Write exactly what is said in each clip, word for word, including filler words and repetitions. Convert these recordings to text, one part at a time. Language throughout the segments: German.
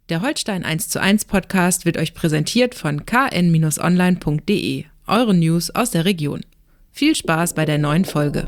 Der Holstein eins zu eins Podcast wird euch präsentiert von k n online punkt d e, eure News aus der Region. Viel Spaß bei der neuen Folge.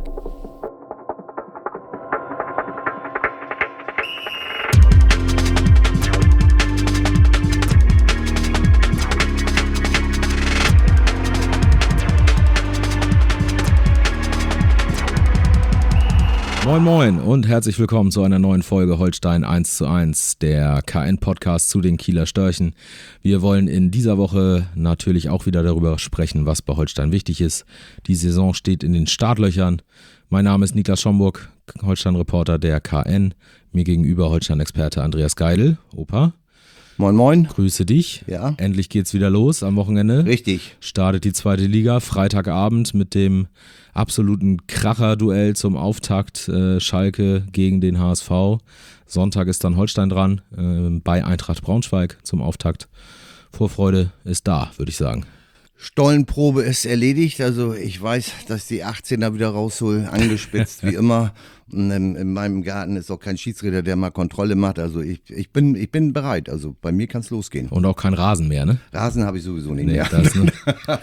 Moin Moin und herzlich willkommen zu einer neuen Folge Holstein eins zu eins, der K N-Podcast zu den Kieler Störchen. Wir wollen in dieser Woche natürlich auch wieder darüber sprechen, was bei Holstein wichtig ist. Die Saison steht in den Startlöchern. Mein Name ist Niklas Schomburg, Holstein-Reporter der K N. Mir gegenüber Holstein-Experte Andreas Geidel. Opa. Moin Moin. Grüße dich. Ja. Endlich geht's wieder los am Wochenende. Richtig. Startet die zweite Liga, Freitagabend mit dem absoluten Kracher-Duell zum Auftakt, äh, Schalke gegen den H S V. Sonntag ist dann Holstein dran, äh, bei Eintracht Braunschweig zum Auftakt. Vorfreude ist da, würde ich sagen. Stollenprobe ist erledigt, also ich weiß, dass die achtzehner wieder raushol, angespitzt wie immer. In, in meinem Garten ist auch kein Schiedsrichter, der mal Kontrolle macht, also ich, ich, bin, ich bin bereit, also bei mir kann es losgehen. Und auch kein Rasen mehr, ne? Rasen habe ich sowieso nicht nee, mehr. Das, ne?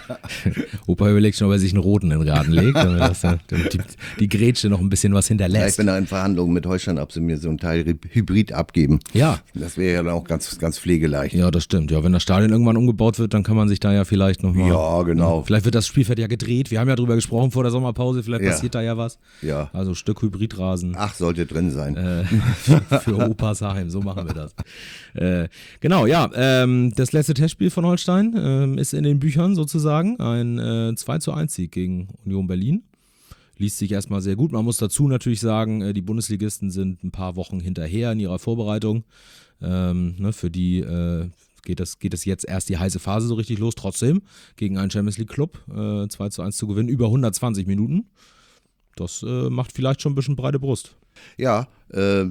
Opa überlegt schon, ob er sich einen roten in den Garten legt, damit, das, damit die, die Grätsche noch ein bisschen was hinterlässt. Ja, ich bin da in Verhandlungen mit Holstein, ob sie mir so ein Teil Hybrid abgeben. Ja. Das wäre ja dann auch ganz, ganz pflegeleicht. Ja, das stimmt. Ja, wenn das Stadion irgendwann umgebaut wird, dann kann man sich da ja vielleicht nochmal... Ja, genau. Vielleicht wird das Spielfeld ja gedreht. Wir haben ja drüber gesprochen vor der Sommerpause. Vielleicht ja. passiert da ja was. Ja. Also Stück Hybridrasen. Ach, sollte drin sein. Äh, für Opas Heim, so machen wir das. Äh, genau, ja. Ähm, das letzte Testspiel von Holstein ähm, ist in den Büchern sozusagen. Ein äh, zwei zu eins Sieg gegen Union Berlin. Liest sich erstmal sehr gut. Man muss dazu natürlich sagen, äh, die Bundesligisten sind ein paar Wochen hinterher in ihrer Vorbereitung. Ähm, ne, für die äh, geht das, geht das jetzt erst die heiße Phase so richtig los. Trotzdem gegen einen Champions League Club äh, zwei zu eins zu gewinnen, über hundertzwanzig Minuten. Das äh, macht vielleicht schon ein bisschen breite Brust. Ja, äh,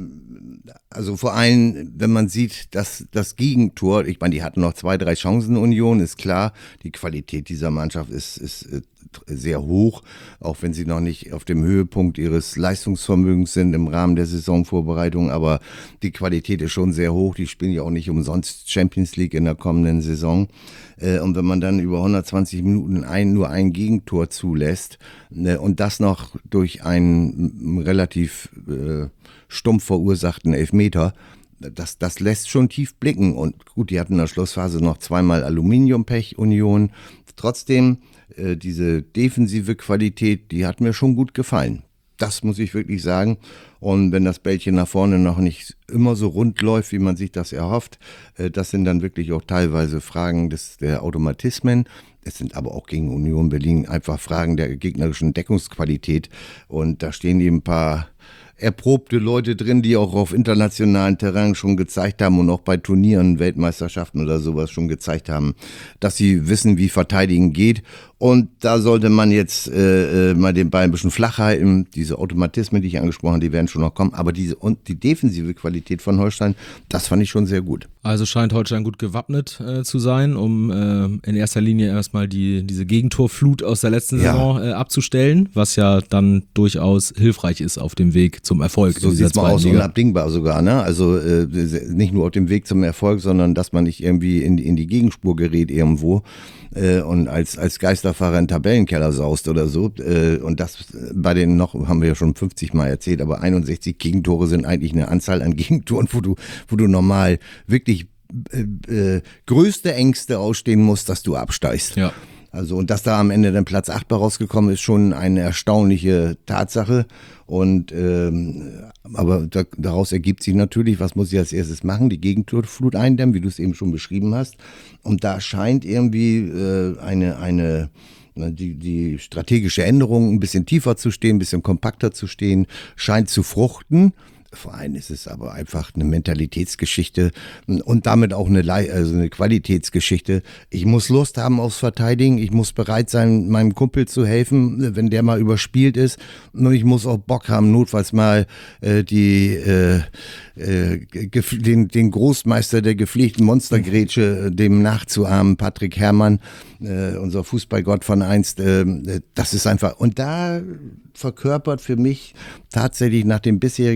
also vor allem, wenn man sieht, dass das Gegentor, ich meine, die hatten noch zwei, drei Chancen, Union, ist klar, die Qualität dieser Mannschaft ist, ist sehr hoch, auch wenn sie noch nicht auf dem Höhepunkt ihres Leistungsvermögens sind im Rahmen der Saisonvorbereitung, aber die Qualität ist schon sehr hoch, die spielen ja auch nicht umsonst Champions League in der kommenden Saison. Und wenn man dann über hundertzwanzig Minuten ein, nur ein Gegentor zulässt und das noch durch einen relativ äh, stumpf verursachten Elfmeter, das, das lässt schon tief blicken. Und gut, die hatten in der Schlussphase noch zweimal Aluminiumpech, Union. Trotzdem, äh, diese defensive Qualität, die hat mir schon gut gefallen. Das muss ich wirklich sagen. Und wenn das Bällchen nach vorne noch nicht immer so rund läuft, wie man sich das erhofft, äh, das sind dann wirklich auch teilweise Fragen des, der Automatismen. Es sind aber auch gegen Union Berlin einfach Fragen der gegnerischen Deckungsqualität. Und da stehen eben ein paar erprobte Leute drin, die auch auf internationalen Terrain schon gezeigt haben und auch bei Turnieren, Weltmeisterschaften oder sowas schon gezeigt haben, dass sie wissen, wie Verteidigen geht. Und da sollte man jetzt äh, mal den Ball ein bisschen flach halten. Diese Automatismen, die ich angesprochen habe, die werden schon noch kommen. Aber diese und die defensive Qualität von Holstein, das fand ich schon sehr gut. Also scheint Holstein gut gewappnet äh, zu sein, um äh, in erster Linie erstmal die, diese Gegentorflut aus der letzten Ja. Saison äh, abzustellen, was ja dann durchaus hilfreich ist auf dem Weg zum Erfolg. So sieht es mal aus, unabdingbar sogar, ne? Also äh, nicht nur auf dem Weg zum Erfolg, sondern dass man nicht irgendwie in, in die Gegenspur gerät irgendwo äh, und als, als Geisterfahrer in den Tabellenkeller saust oder so. Äh, und das bei den noch, haben wir ja schon fünfzig Mal erzählt, aber einundsechzig Gegentore sind eigentlich eine Anzahl an Gegentoren, wo du, wo du normal wirklich äh, äh, größte Ängste ausstehen musst, dass du absteigst. Ja. Also und dass da am Ende dann Platz acht bei rausgekommen ist, schon eine erstaunliche Tatsache. Und ähm, aber da, daraus ergibt sich natürlich, was muss ich als erstes machen? Die Gegentorflut eindämmen, wie du es eben schon beschrieben hast. Und da scheint irgendwie äh, eine eine die, die strategische Änderung ein bisschen tiefer zu stehen, ein bisschen kompakter zu stehen, scheint zu fruchten. Vor allem ist es aber einfach eine Mentalitätsgeschichte und damit auch eine, Le- also eine Qualitätsgeschichte. Ich muss Lust haben aufs Verteidigen, ich muss bereit sein, meinem Kumpel zu helfen, wenn der mal überspielt ist. Und ich muss auch Bock haben, notfalls mal äh, die, äh, äh, gef- den, den Großmeister der gepflegten Monstergrätsche, äh, dem nachzuahmen, Patrick Herrmann, äh, unser Fußballgott von einst. Äh, das ist einfach, und da verkörpert für mich tatsächlich nach den bisherigen Eindrücken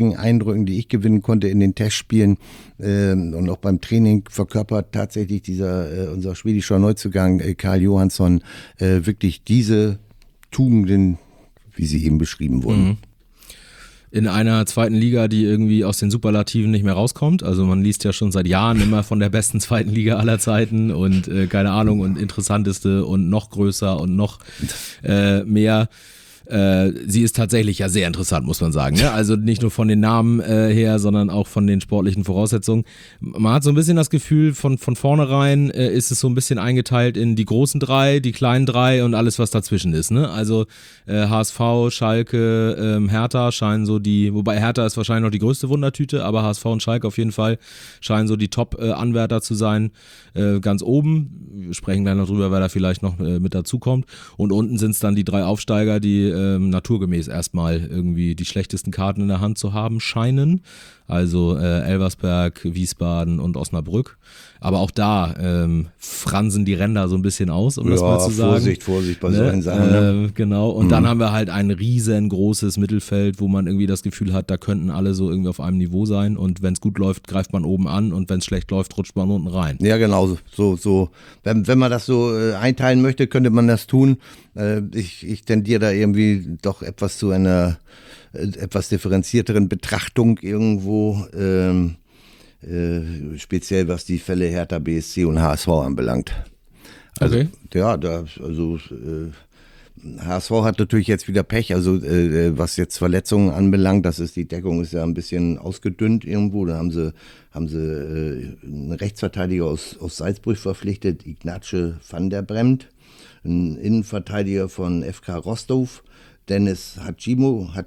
Eindrücken, die ich gewinnen konnte in den Testspielen äh, und auch beim Training, verkörpert tatsächlich dieser, äh, unser schwedischer Neuzugang äh, Karl Johansson äh, wirklich diese Tugenden, wie sie eben beschrieben wurden. Mhm. In einer zweiten Liga, die irgendwie aus den Superlativen nicht mehr rauskommt. Also man liest ja schon seit Jahren immer von der besten zweiten Liga aller Zeiten und äh, keine Ahnung und interessanteste und noch größer und noch äh, mehr. Äh, sie ist tatsächlich ja sehr interessant, muss man sagen. Ne? Also nicht nur von den Namen äh, her, sondern auch von den sportlichen Voraussetzungen. Man hat so ein bisschen das Gefühl, von, von vornherein äh, ist es so ein bisschen eingeteilt in die großen drei, die kleinen drei und alles, was dazwischen ist. Ne? Also äh, H S V, Schalke, ähm, Hertha scheinen so die, wobei Hertha ist wahrscheinlich noch die größte Wundertüte, aber H S V und Schalke auf jeden Fall scheinen so die Top-Anwärter äh, zu sein. Äh, ganz oben, wir sprechen gleich noch drüber, wer da vielleicht noch äh, mit dazukommt. Und unten sind es dann die drei Aufsteiger, die ähm, naturgemäß erstmal irgendwie die schlechtesten Karten in der Hand zu haben scheinen. Also äh, Elversberg, Wiesbaden und Osnabrück. Aber auch da ähm, fransen die Ränder so ein bisschen aus, um ja, das mal zu sagen. Vorsicht, Vorsicht bei ne? solchen Sachen. Ne? Äh, genau, und mhm. dann haben wir halt ein riesengroßes Mittelfeld, wo man irgendwie das Gefühl hat, da könnten alle so irgendwie auf einem Niveau sein. Und wenn es gut läuft, greift man oben an und wenn es schlecht läuft, rutscht man unten rein. Ja, genau. So, so. Wenn, wenn man das so äh, einteilen möchte, könnte man das tun. Äh, ich, ich tendiere da irgendwie doch etwas zu einer äh, etwas differenzierteren Betrachtung irgendwo, ähm, äh, speziell was die Fälle Hertha B S C und H S V anbelangt. Also, okay. Ja, da, also äh, H S V hat natürlich jetzt wieder Pech, also äh, was jetzt Verletzungen anbelangt, das ist, die Deckung ist ja ein bisschen ausgedünnt irgendwo, da haben sie, haben sie äh, einen Rechtsverteidiger aus, aus Salzburg verpflichtet, Ignace van der Bremt, ein Innenverteidiger von F K Rostov, Dennis Hacimo, hat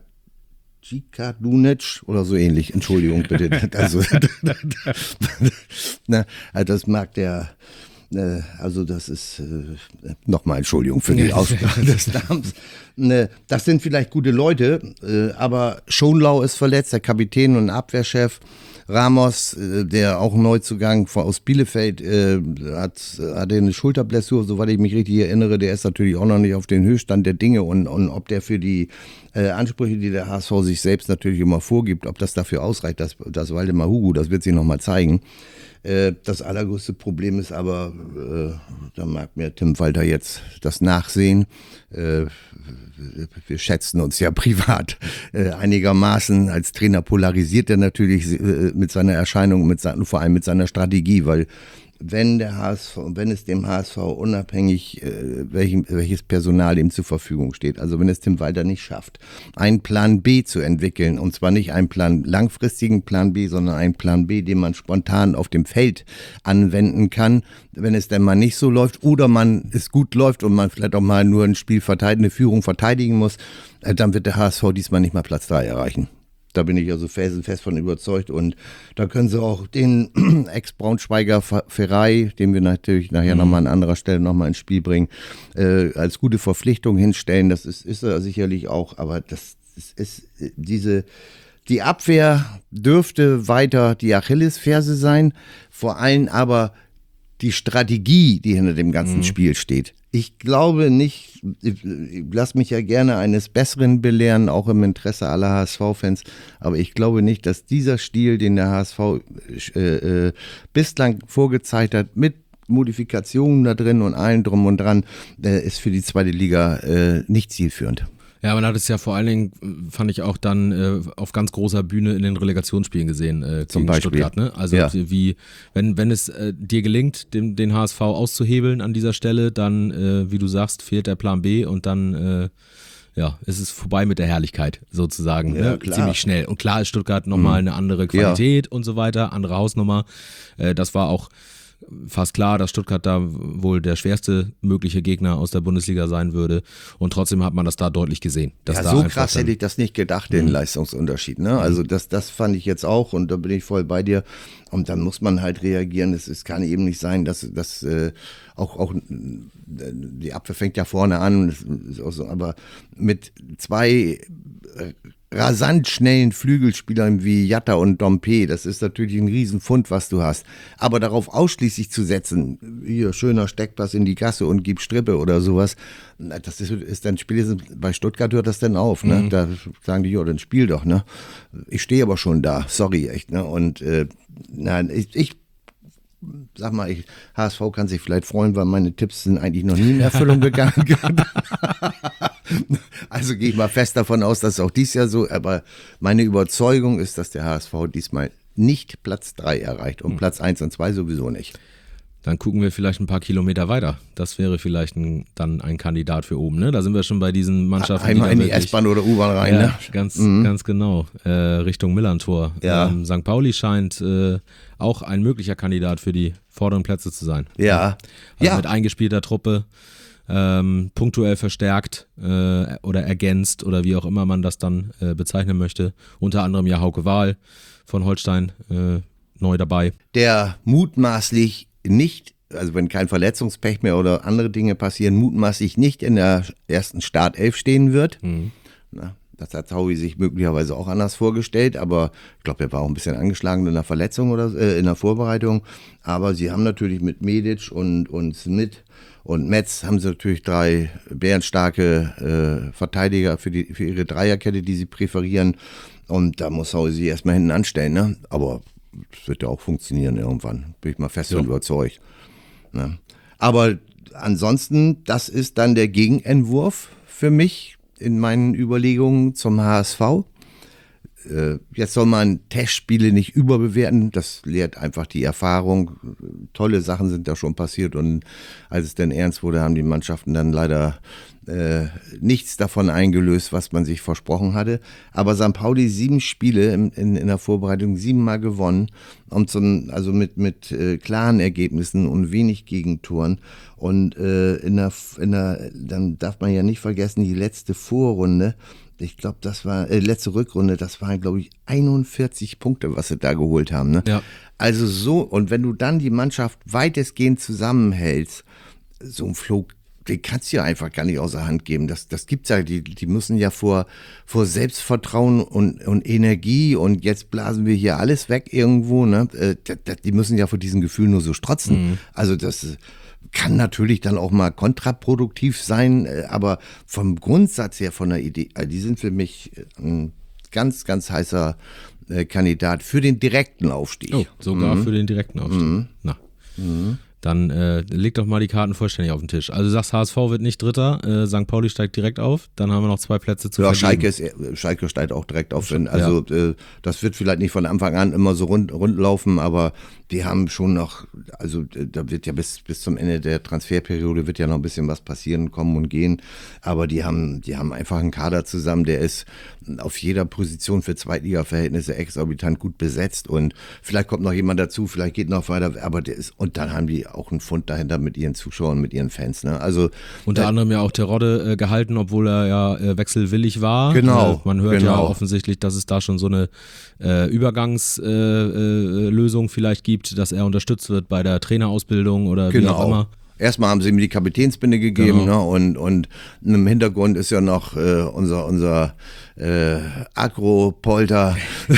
Dunic oder so ähnlich, Entschuldigung bitte. Also, na, also das mag der, äh, also das ist, äh, nochmal Entschuldigung für die Aussprache des Namens. Ne, das sind vielleicht gute Leute, äh, aber Schonlau ist verletzt, der Kapitän und Abwehrchef. Ramos, äh, der auch Neuzugang von, aus Bielefeld, äh, hat, hatte eine Schulterblessur, soweit ich mich richtig erinnere. Der ist natürlich auch noch nicht auf den Höchststand der Dinge und, und ob der für die äh, Ansprüche, die der H S V sich selbst natürlich immer vorgibt, ob das dafür ausreicht, das, das Waldemar Hugo, das wird sich nochmal zeigen. Äh, das allergrößte Problem ist aber, äh, da mag mir Tim Walter jetzt das nachsehen, äh, wir schätzen uns ja privat äh, einigermaßen. Als Trainer polarisiert er natürlich äh, mit seiner Erscheinung, mit sein, vor allem mit seiner Strategie, weil wenn der H S V, wenn es dem H S V unabhängig, äh, welchem, welches Personal ihm zur Verfügung steht, also wenn es Tim Walter nicht schafft, einen Plan B zu entwickeln, und zwar nicht einen Plan, langfristigen Plan B, sondern einen Plan B, den man spontan auf dem Feld anwenden kann, wenn es denn mal nicht so läuft oder man es gut läuft und man vielleicht auch mal nur ein Spiel verteidigende Führung verteidigen muss, äh, dann wird der H S V diesmal nicht mal Platz drei erreichen. Da bin ich also felsenfest von überzeugt und da können sie auch den Ex-Braunschweiger Ferrei, den wir natürlich nachher mhm. nochmal an anderer Stelle nochmal ins Spiel bringen, äh, als gute Verpflichtung hinstellen. Das ist, ist er sicherlich auch, aber das, das ist diese, die Abwehr dürfte weiter die Achillesferse sein, vor allem aber die Strategie, die hinter dem ganzen mhm. Spiel steht. Ich glaube nicht, ich lasse mich ja gerne eines Besseren belehren, auch im Interesse aller H S V-Fans, aber ich glaube nicht, dass dieser Stil, den der H S V äh, äh, bislang vorgezeigt hat, mit Modifikationen da drin und allen drum und dran, äh, ist für die zweite Liga äh, nicht zielführend. Ja, man hat es ja vor allen Dingen, fand ich auch dann äh, auf ganz großer Bühne in den Relegationsspielen gesehen, äh, zum Beispiel Stuttgart. Ne? Also ja. wie, wenn, wenn es äh, dir gelingt, den, den H S V auszuhebeln an dieser Stelle, dann, äh, wie du sagst, fehlt der Plan B und dann äh, ja, ist es vorbei mit der Herrlichkeit sozusagen. Ja, ne? klar. Ziemlich schnell. Und klar ist Stuttgart nochmal mhm. eine andere Qualität ja. und so weiter, andere Hausnummer. Äh, das war auch fast klar, dass Stuttgart da wohl der schwerste mögliche Gegner aus der Bundesliga sein würde und trotzdem hat man das da deutlich gesehen. Dass ja, da so krass hätte ich das nicht gedacht, den mhm. Leistungsunterschied. Ne? Also das, das fand ich jetzt auch und da bin ich voll bei dir und dann muss man halt reagieren. Es, es kann eben nicht sein, dass, dass äh, auch, auch die Abwehr fängt ja vorne an, ist auch so, aber mit zwei rasant schnellen Flügelspielern wie Jatta und Dompe. Das ist natürlich ein Riesenfund, was du hast. Aber darauf ausschließlich zu setzen, hier schöner Steckpass in die Gasse und gib Strippe oder sowas, das ist, ist dann spätestens, bei Stuttgart hört das dann auf. Ne? Mhm. Da sagen die, ja, dann spiel doch. Ne? Ich stehe aber schon da, sorry, echt. Ne? Und äh, nein, ich, ich sag mal, ich, H S V kann sich vielleicht freuen, weil meine Tipps sind eigentlich noch nie in Erfüllung gegangen. Also gehe ich mal fest davon aus, dass auch dies Jahr so, aber meine Überzeugung ist, dass der H S V diesmal nicht Platz drei erreicht und mhm. Platz eins und zwei sowieso nicht. Dann gucken wir vielleicht ein paar Kilometer weiter. Das wäre vielleicht ein, dann ein Kandidat für oben. Ne? Da sind wir schon bei diesen Mannschaften. Einmal die in die S-Bahn oder U-Bahn rein. Ja, ne? ganz, mhm. ganz genau. Äh, Richtung Millantor. Ja. Ähm, Sankt Pauli scheint äh, auch ein möglicher Kandidat für die vorderen Plätze zu sein. Ja. Also ja. mit eingespielter Truppe, ähm, punktuell verstärkt äh, oder ergänzt oder wie auch immer man das dann äh, bezeichnen möchte. Unter anderem ja Hauke Wahl von Holstein äh, neu dabei. Der mutmaßlich nicht, also wenn kein Verletzungspech mehr oder andere Dinge passieren, mutmaßlich nicht in der ersten Startelf stehen wird. Mhm. Na, das hat Taui sich möglicherweise auch anders vorgestellt, aber ich glaube, er war auch ein bisschen angeschlagen in der Verletzung oder äh, in der Vorbereitung. Aber sie haben natürlich mit Medic und, und Smith und Metz haben sie natürlich drei bärenstarke äh, Verteidiger für, die, für ihre Dreierkette, die sie präferieren. Und da muss Taui sie erstmal hinten anstellen, ne? Aber es wird ja auch funktionieren irgendwann, bin ich mal fest und überzeugt. Ne? Aber ansonsten, das ist dann der Gegenentwurf für mich in meinen Überlegungen zum H S V. Äh, jetzt soll man Testspiele nicht überbewerten, das lehrt einfach die Erfahrung. Tolle Sachen sind da schon passiert und als es dann ernst wurde, haben die Mannschaften dann leider äh, nichts davon eingelöst, was man sich versprochen hatte. Aber Sankt Pauli sieben Spiele in, in, in der Vorbereitung, siebenmal gewonnen und so, also mit, mit äh, klaren Ergebnissen und wenig Gegentoren. Und äh, in der, in der, dann darf man ja nicht vergessen, die letzte Vorrunde, ich glaube, das war, äh, letzte Rückrunde, das waren, glaube ich, einundvierzig Punkte, was sie da geholt haben. Ne? Ja. Also so, und wenn du dann die Mannschaft weitestgehend zusammenhältst, so ein Flow, den kannst du ja einfach gar nicht außer Hand geben. Das, das gibt's ja, die, die müssen ja vor, vor Selbstvertrauen und, und Energie und jetzt blasen wir hier alles weg irgendwo, ne? Äh, die müssen ja vor diesem Gefühl nur so strotzen. Mhm. Also das kann natürlich dann auch mal kontraproduktiv sein, aber vom Grundsatz her, von der Idee, die sind für mich ein ganz, ganz heißer Kandidat für den direkten Aufstieg. Oh, sogar mhm. für den direkten Aufstieg. Mhm. Na. Mhm. Dann äh, leg doch mal die Karten vollständig auf den Tisch. Also du sagst, H S V wird nicht Dritter, äh, Sankt Pauli steigt direkt auf, dann haben wir noch zwei Plätze zu ja, vergeben. Schalke, ist, Schalke steigt auch direkt auf. Wenn, also ja. äh, das wird vielleicht nicht von Anfang an immer so rund, rund laufen, aber die haben schon noch, also äh, da wird ja bis, bis zum Ende der Transferperiode wird ja noch ein bisschen was passieren, kommen und gehen, aber die haben, die haben einfach einen Kader zusammen, der ist auf jeder Position für Zweitliga-Verhältnisse exorbitant gut besetzt und vielleicht kommt noch jemand dazu, vielleicht geht noch weiter, aber der ist, und dann haben die auch einen Fund dahinter mit ihren Zuschauern, mit ihren Fans. Ne? Also unter äh, anderem ja auch Terodde äh, gehalten, obwohl er ja äh, wechselwillig war. Genau. Äh, man hört genau. ja offensichtlich, dass es da schon so eine äh, Übergangslösung äh, äh, vielleicht gibt, dass er unterstützt wird bei der Trainerausbildung oder genau. wie auch immer. Erstmal haben sie mir die Kapitänsbinde gegeben, genau. ne? und, und im Hintergrund ist ja noch äh, unser, unser äh, Agro-Polter.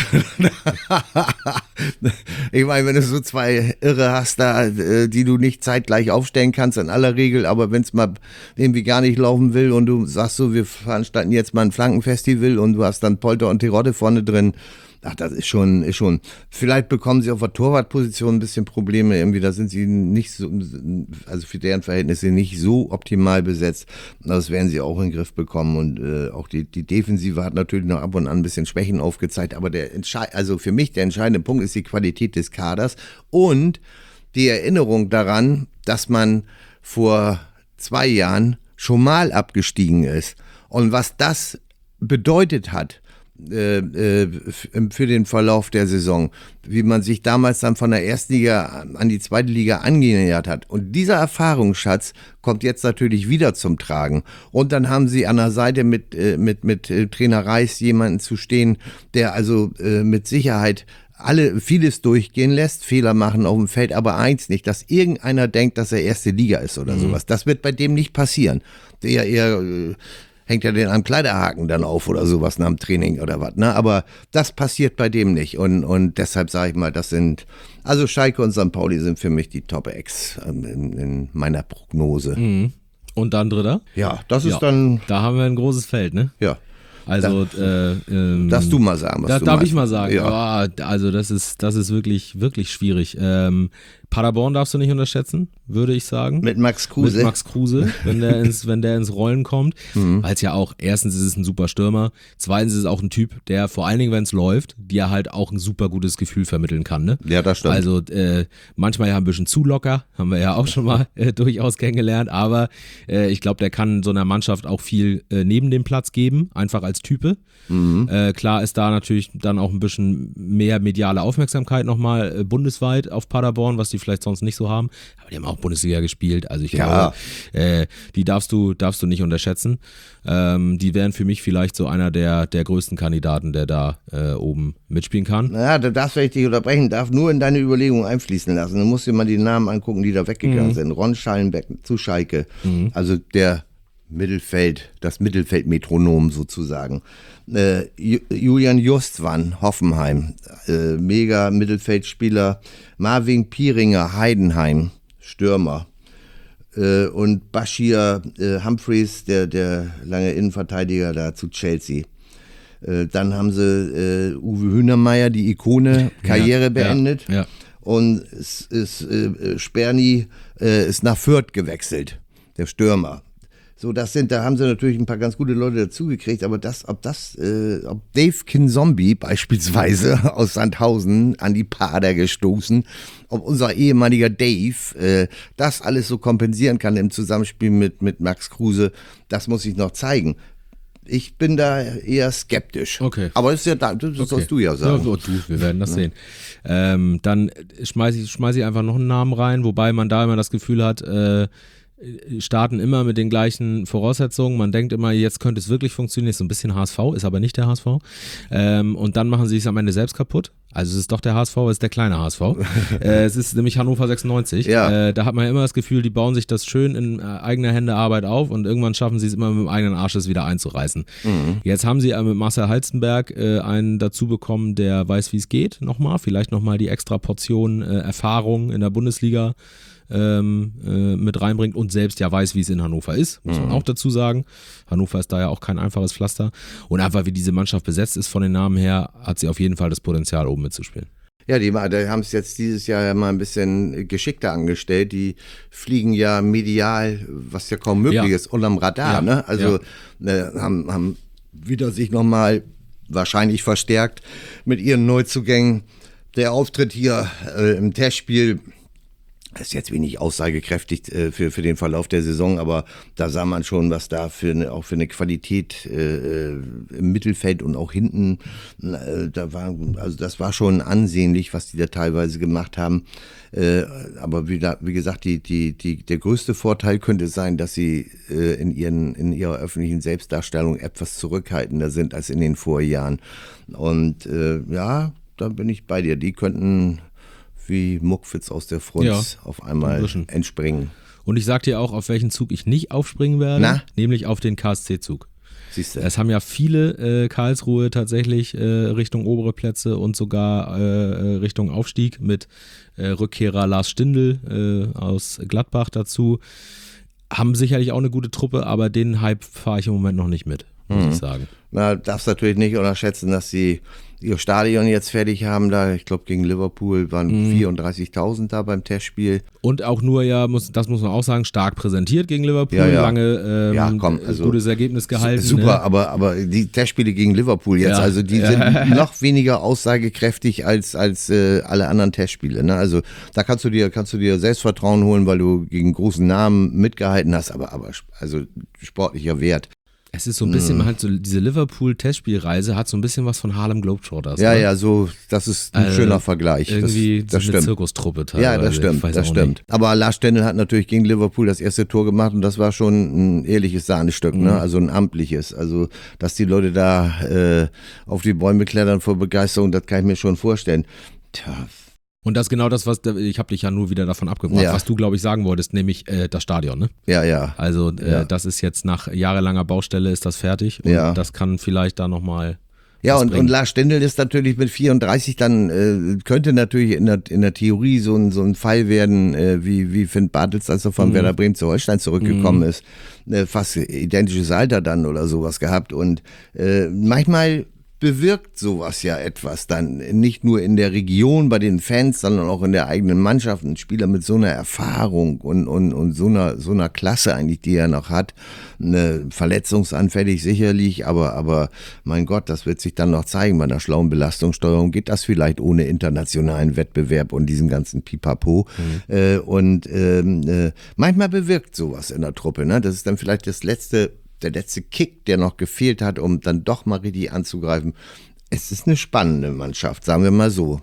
Ich meine, wenn du so zwei Irre hast da, äh, die du nicht zeitgleich aufstellen kannst, in aller Regel, aber wenn es mal irgendwie gar nicht laufen will und du sagst so, wir veranstalten jetzt mal ein Flankenfestival und du hast dann Polter und Terodde vorne drin, ach, das ist schon, ist schon. Vielleicht bekommen sie auf der Torwartposition ein bisschen Probleme. Irgendwie, da sind sie nicht so, also für deren Verhältnisse nicht so optimal besetzt. Das werden sie auch in den Griff bekommen. Und äh, auch die, die Defensive hat natürlich noch ab und an ein bisschen Schwächen aufgezeigt. Aber der Entschei- also für mich der entscheidende Punkt ist die Qualität des Kaders und die Erinnerung daran, dass man vor zwei Jahren schon mal abgestiegen ist. Und was das bedeutet hat, für den Verlauf der Saison, wie man sich damals dann von der ersten Liga an die zweite Liga angenähert hat. Und dieser Erfahrungsschatz kommt jetzt natürlich wieder zum Tragen. Und dann haben sie an der Seite mit, mit, mit Trainer Reis jemanden zu stehen, der also mit Sicherheit alle vieles durchgehen lässt, Fehler machen auf dem Feld, aber eins nicht, dass irgendeiner denkt, dass er erste Liga ist oder mhm. sowas. Das wird bei dem nicht passieren. Der eher hängt er den am Kleiderhaken dann auf oder sowas nach dem Training oder was. Ne? Aber das passiert bei dem nicht. Und, und deshalb sage ich mal, das sind, also Schalke und Sankt Pauli sind für mich die Top-Ex in, in meiner Prognose. Mhm. Und dann Dritter? Ja, das ist ja. dann... Da haben wir ein großes Feld, ne? Ja. Also, da, äh, ähm, darfst du mal sagen, was da, du darf meinst. ich mal sagen. Ja. Oh, also das ist, das ist wirklich, wirklich schwierig. Ähm, Paderborn darfst du nicht unterschätzen, würde ich sagen. Mit Max Kruse. Mit Max Kruse, wenn der ins, wenn der ins Rollen kommt. Mhm. Weil es ja auch, erstens ist es ein super Stürmer, zweitens ist es auch ein Typ, der vor allen Dingen, wenn es läuft, dir halt auch ein super gutes Gefühl vermitteln kann. Ne? Ja, das stimmt. Also äh, manchmal ja ein bisschen zu locker, haben wir ja auch schon mal äh, durchaus kennengelernt, aber äh, ich glaube, der kann so einer Mannschaft auch viel äh, neben dem Platz geben, einfach als Type. Mhm. Äh, klar ist da natürlich dann auch ein bisschen mehr mediale Aufmerksamkeit nochmal äh, bundesweit auf Paderborn, was die vielleicht sonst nicht so haben. Aber die haben auch Bundesliga gespielt. Also ich ja. glaube, äh, die darfst du, darfst du nicht unterschätzen. Ähm, die wären für mich vielleicht so einer der, der größten Kandidaten, der da äh, oben mitspielen kann. Naja, da darfst du dich unterbrechen, darf nur in deine Überlegungen einfließen lassen. Du musst dir mal die Namen angucken, die da weggegangen mhm. sind. Ron Schallenberg zu Schalke. Mhm. Also der Mittelfeld, das Mittelfeldmetronom sozusagen. Äh, Julian Justwan, Hoffenheim, äh, mega Mittelfeldspieler. Marvin Pieringer, Heidenheim, Stürmer. Äh, und Bashir äh, Humphreys, der, der lange Innenverteidiger da zu Chelsea. Äh, dann haben sie äh, Uwe Hühnermeier, die Ikone, Karriere ja, beendet. Ja, ja. Und es ist, äh, Sperni äh, ist nach Fürth gewechselt, der Stürmer. So, das sind, da haben sie natürlich ein paar ganz gute Leute dazugekriegt, aber das, ob das, äh, ob Dave Kinzombie beispielsweise aus Sandhausen an die Pader gestoßen, ob unser ehemaliger Dave äh, das alles so kompensieren kann im Zusammenspiel mit, mit Max Kruse, das muss ich noch zeigen. Ich bin da eher skeptisch. Okay. Aber das ist ja da, das okay. sollst du ja sagen. Ja, du, wir werden das ja. sehen. Ähm, dann schmeiße ich, schmeiß ich einfach noch einen Namen rein, wobei man da immer das Gefühl hat, äh, starten immer mit den gleichen Voraussetzungen. Man denkt immer, jetzt könnte es wirklich funktionieren. Ist so ein bisschen H S V, ist aber nicht der H S V. Ähm, und dann machen sie es am Ende selbst kaputt. Also es ist doch der H S V, es ist der kleine H S V. äh, es ist nämlich Hannover sechsundneunzig. Ja. Äh, da hat man immer das Gefühl, die bauen sich das schön in äh, eigener Hände Arbeit auf und irgendwann schaffen sie es immer mit dem eigenen Arsch es wieder einzureißen. Mhm. Jetzt haben sie äh, mit Marcel Halstenberg äh, einen dazu bekommen, der weiß, wie es geht nochmal. Vielleicht nochmal die extra Portion äh, Erfahrung in der Bundesliga Ähm, äh, mit reinbringt und selbst ja weiß, wie es in Hannover ist, muss man auch dazu sagen. Hannover ist da ja auch kein einfaches Pflaster. Und einfach wie diese Mannschaft besetzt ist von den Namen her, hat sie auf jeden Fall das Potenzial, oben mitzuspielen. Ja, die, die haben es jetzt dieses Jahr ja mal ein bisschen geschickter angestellt. Die fliegen ja medial, was ja kaum möglich ja. ist, unterm Radar. Ja. Ne? Also ja. äh, haben, haben wieder sich nochmal wahrscheinlich verstärkt mit ihren Neuzugängen. Der Auftritt hier äh, im Testspiel ist jetzt wenig aussagekräftig äh, für, für den Verlauf der Saison, aber da sah man schon, was da für eine, auch für eine Qualität äh, im Mittelfeld und auch hinten, äh, da war, also das war schon ansehnlich, was die da teilweise gemacht haben. Äh, aber wie, da, wie gesagt, die, die, die, der größte Vorteil könnte sein, dass sie äh, in, ihren, in ihrer öffentlichen Selbstdarstellung etwas zurückhaltender sind als in den Vorjahren. Und äh, ja, da bin ich bei dir. Die könnten wie Muckfitz aus der Front ja, auf einmal entspringen. Und ich sag dir auch, auf welchen Zug ich nicht aufspringen werde, Na? nämlich auf den K S C-Zug. Siehst du. Es haben ja viele äh, Karlsruhe tatsächlich äh, Richtung obere Plätze und sogar äh, Richtung Aufstieg mit äh, Rückkehrer Lars Stindl äh, aus Gladbach dazu. Haben sicherlich auch eine gute Truppe, aber den Hype fahre ich im Moment noch nicht mit, muss mhm. ich sagen. Na, darfst natürlich nicht unterschätzen, dass sie ihr Stadion jetzt fertig haben. Da, ich glaube, gegen Liverpool waren mhm. vierunddreißigtausend da beim Testspiel. Und auch nur, ja, muss, das muss man auch sagen, stark präsentiert gegen Liverpool. Ja, ja. Lange ähm, ja, komm, also, gutes Ergebnis gehalten. Super, ne? aber, aber die Testspiele gegen Liverpool jetzt, ja. also die sind ja. noch weniger aussagekräftig als, als äh, alle anderen Testspiele. Ne? Also da kannst du dir, kannst du dir Selbstvertrauen holen, weil du gegen großen Namen mitgehalten hast, aber, aber also sportlicher Wert. Es ist so ein bisschen, man hat so diese Liverpool-Testspielreise hat so ein bisschen was von Harlem Globetrotters. Ja, ne? ja, so, das ist ein also schöner Vergleich. Irgendwie das, das so eine stimmt. Zirkustruppe teilweise. Ja, das stimmt, das stimmt. Nicht. Aber Lars Stindl hat natürlich gegen Liverpool das erste Tor gemacht und das war schon ein ehrliches Sahnestück, mhm. ne? Also ein amtliches. Also, dass die Leute da äh, auf die Bäume klettern vor Begeisterung, das kann ich mir schon vorstellen. Tja. Und das ist genau das, was, ich habe dich ja nur wieder davon abgebracht, Ja. was du, glaube ich, sagen wolltest, nämlich äh, das Stadion, ne? Ja, ja. Also äh, Ja. das ist jetzt nach jahrelanger Baustelle ist das fertig und Ja. das kann vielleicht da nochmal Ja, was und, bringen. und Lars Stindl ist natürlich mit vierunddreißig dann, äh, könnte natürlich in der, in der Theorie so ein, so ein Fall werden, äh, wie, wie Finn Bartels, als er von Mhm. Werder Bremen zu Holstein zurückgekommen ist. Äh, fast identisches Alter dann oder sowas gehabt. Und äh, manchmal bewirkt sowas ja etwas dann, nicht nur in der Region bei den Fans, sondern auch in der eigenen Mannschaft. Ein Spieler mit so einer Erfahrung und, und, und so einer, so einer Klasse eigentlich, die er noch hat, eine verletzungsanfällig sicherlich, aber, aber mein Gott, das wird sich dann noch zeigen. Bei einer schlauen Belastungssteuerung geht das vielleicht ohne internationalen Wettbewerb und diesen ganzen Pipapo. Mhm. Äh, und ähm, äh, manchmal bewirkt sowas in der Truppe, ne? Das ist dann vielleicht das letzte der letzte Kick, der noch gefehlt hat, um dann doch mal richtig anzugreifen. Es ist eine spannende Mannschaft, sagen wir mal so.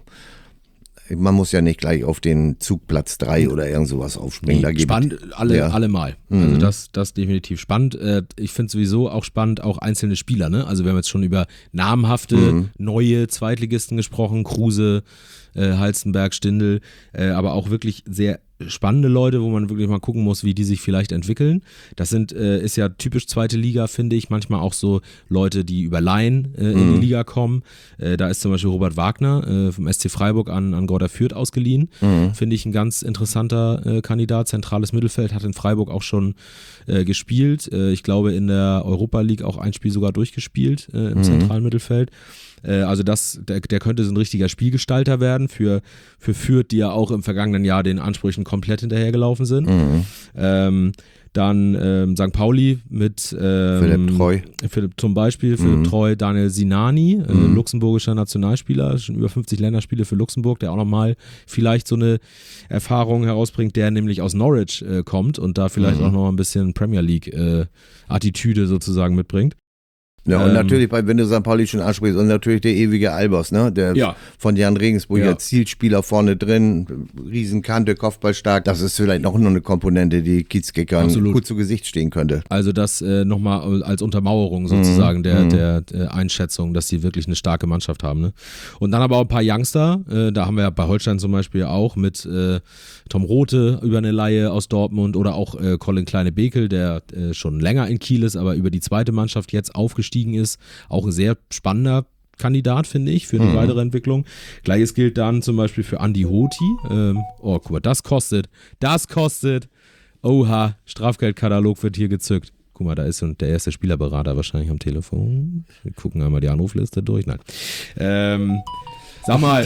Man muss ja nicht gleich auf den Zug Platz drei oder irgend sowas aufspringen. Nee, da gibt spannend, alle, ja. alle mal. Mhm. Also das, das definitiv spannend. Äh, Ich finde sowieso auch spannend, auch einzelne Spieler. Ne? Also wir haben jetzt schon über namhafte, Mhm. neue Zweitligisten gesprochen, Kruse, äh, Halstenberg, Stindl, äh, aber auch wirklich sehr spannende Leute, wo man wirklich mal gucken muss, wie die sich vielleicht entwickeln. Das sind, äh, ist ja typisch zweite Liga, finde ich. Manchmal auch so Leute, die über Laien äh, in Mhm. die Liga kommen. Äh, da ist zum Beispiel Robert Wagner äh, vom S C Freiburg an, an Gorda Fürth ausgeliehen. Mhm. Finde ich ein ganz interessanter äh, Kandidat. Zentrales Mittelfeld, hat in Freiburg auch schon äh, gespielt. Äh, ich glaube, in der Europa League auch ein Spiel sogar durchgespielt äh, im Mhm. zentralen Mittelfeld. Also das, der, der könnte so ein richtiger Spielgestalter werden für, für Fürth, die ja auch im vergangenen Jahr den Ansprüchen komplett hinterhergelaufen sind. Mhm. Ähm, dann ähm, Sankt Pauli mit ähm, Philipp Treu. Philipp, zum Beispiel Philipp Mhm. Treu, Daniel Sinani, äh, Mhm. luxemburgischer Nationalspieler, schon über fünfzig Länderspiele für Luxemburg, der auch nochmal vielleicht so eine Erfahrung herausbringt, der nämlich aus Norwich äh, kommt und da vielleicht Mhm. auch noch ein bisschen Premier League äh, Attitüde sozusagen mitbringt. Ja, und Ähm, natürlich, wenn du Sankt Pauli schon ansprichst, und natürlich der ewige Albers, ne? Der Ja. von Jan Regensburg, Ja. Zielspieler vorne drin, Riesenkante, Kopfballstark. Das ist vielleicht noch eine Komponente, die Kiezkickern Absolut. gut zu Gesicht stehen könnte. Also das äh, nochmal als Untermauerung sozusagen Mhm. der, Mhm. der, der Einschätzung, dass sie wirklich eine starke Mannschaft haben. Ne? Und dann aber auch ein paar Youngster, äh, da haben wir ja bei Holstein zum Beispiel auch mit äh, Tom Rothe über eine Laie aus Dortmund oder auch äh, Colin Kleine-Bekel, der äh, schon länger in Kiel ist, aber über die zweite Mannschaft jetzt aufgestiegen ist. Auch ein sehr spannender Kandidat, finde ich, für eine Mhm. weitere Entwicklung. Gleiches gilt dann zum Beispiel für Andi Hoti. Ähm, oh, guck mal, das kostet, das kostet. Oha, Strafgeldkatalog wird hier gezückt. Guck mal, da ist der erste Spielerberater wahrscheinlich am Telefon. Wir gucken einmal die Anrufliste durch. Nein. Ähm, sag mal.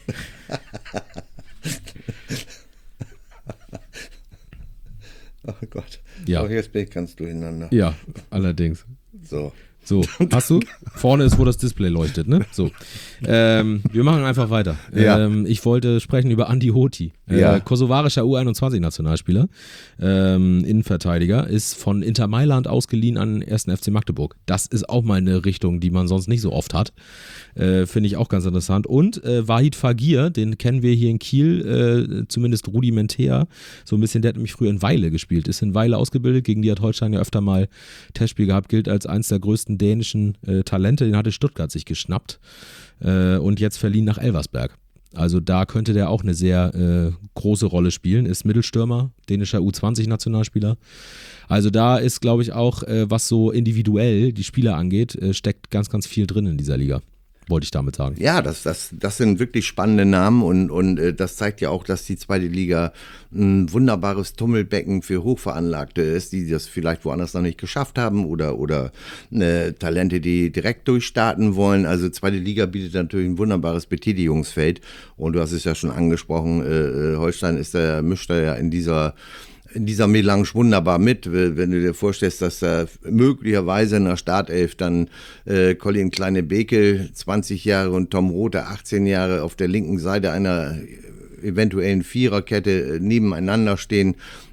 Oh Gott. Ja. Auch jetzt bin ich ganz durcheinander. Ja, allerdings. So. So, hast du? Vorne ist, wo das Display leuchtet, ne? So. Ähm, wir machen einfach weiter. Ja. Ähm, ich wollte sprechen über Andi Hoti. Äh, Ja. kosovarischer U einundzwanzig-Nationalspieler, ähm, Innenverteidiger, ist von Inter Mailand ausgeliehen an den ersten F C Magdeburg. Das ist auch mal eine Richtung, die man sonst nicht so oft hat. Äh, Finde ich auch ganz interessant. Und äh, Wahid Fagir, den kennen wir hier in Kiel, äh, zumindest rudimentär. So ein bisschen, der hat nämlich früher in Weile gespielt, ist in Weile ausgebildet, gegen die hat Holstein ja öfter mal Testspiel gehabt, gilt als eins der größten dänischen äh, Talente, den hatte Stuttgart sich geschnappt äh, und jetzt verliehen nach Elversberg. Also da könnte der auch eine sehr äh, große Rolle spielen, ist Mittelstürmer, dänischer U zwanzig-Nationalspieler. Also da ist, glaube ich, auch, äh, was so individuell die Spieler angeht, äh, steckt ganz, ganz viel drin in dieser Liga. Wollte ich damit sagen. Ja, das, das, das sind wirklich spannende Namen und, und äh, das zeigt ja auch, dass die zweite Liga ein wunderbares Tummelbecken für Hochveranlagte ist, die das vielleicht woanders noch nicht geschafft haben oder, oder äh, Talente, die direkt durchstarten wollen. Also zweite Liga bietet natürlich ein wunderbares Betätigungsfeld und du hast es ja schon angesprochen, äh, Holstein ist der, mischt da ja in dieser in dieser Melange wunderbar mit, wenn du dir vorstellst, dass da möglicherweise in der Startelf dann äh, Colin Kleine-Bekel zwanzig Jahre und Tom Rothe achtzehn Jahre auf der linken Seite einer eventuellen Viererkette nebeneinander stehen.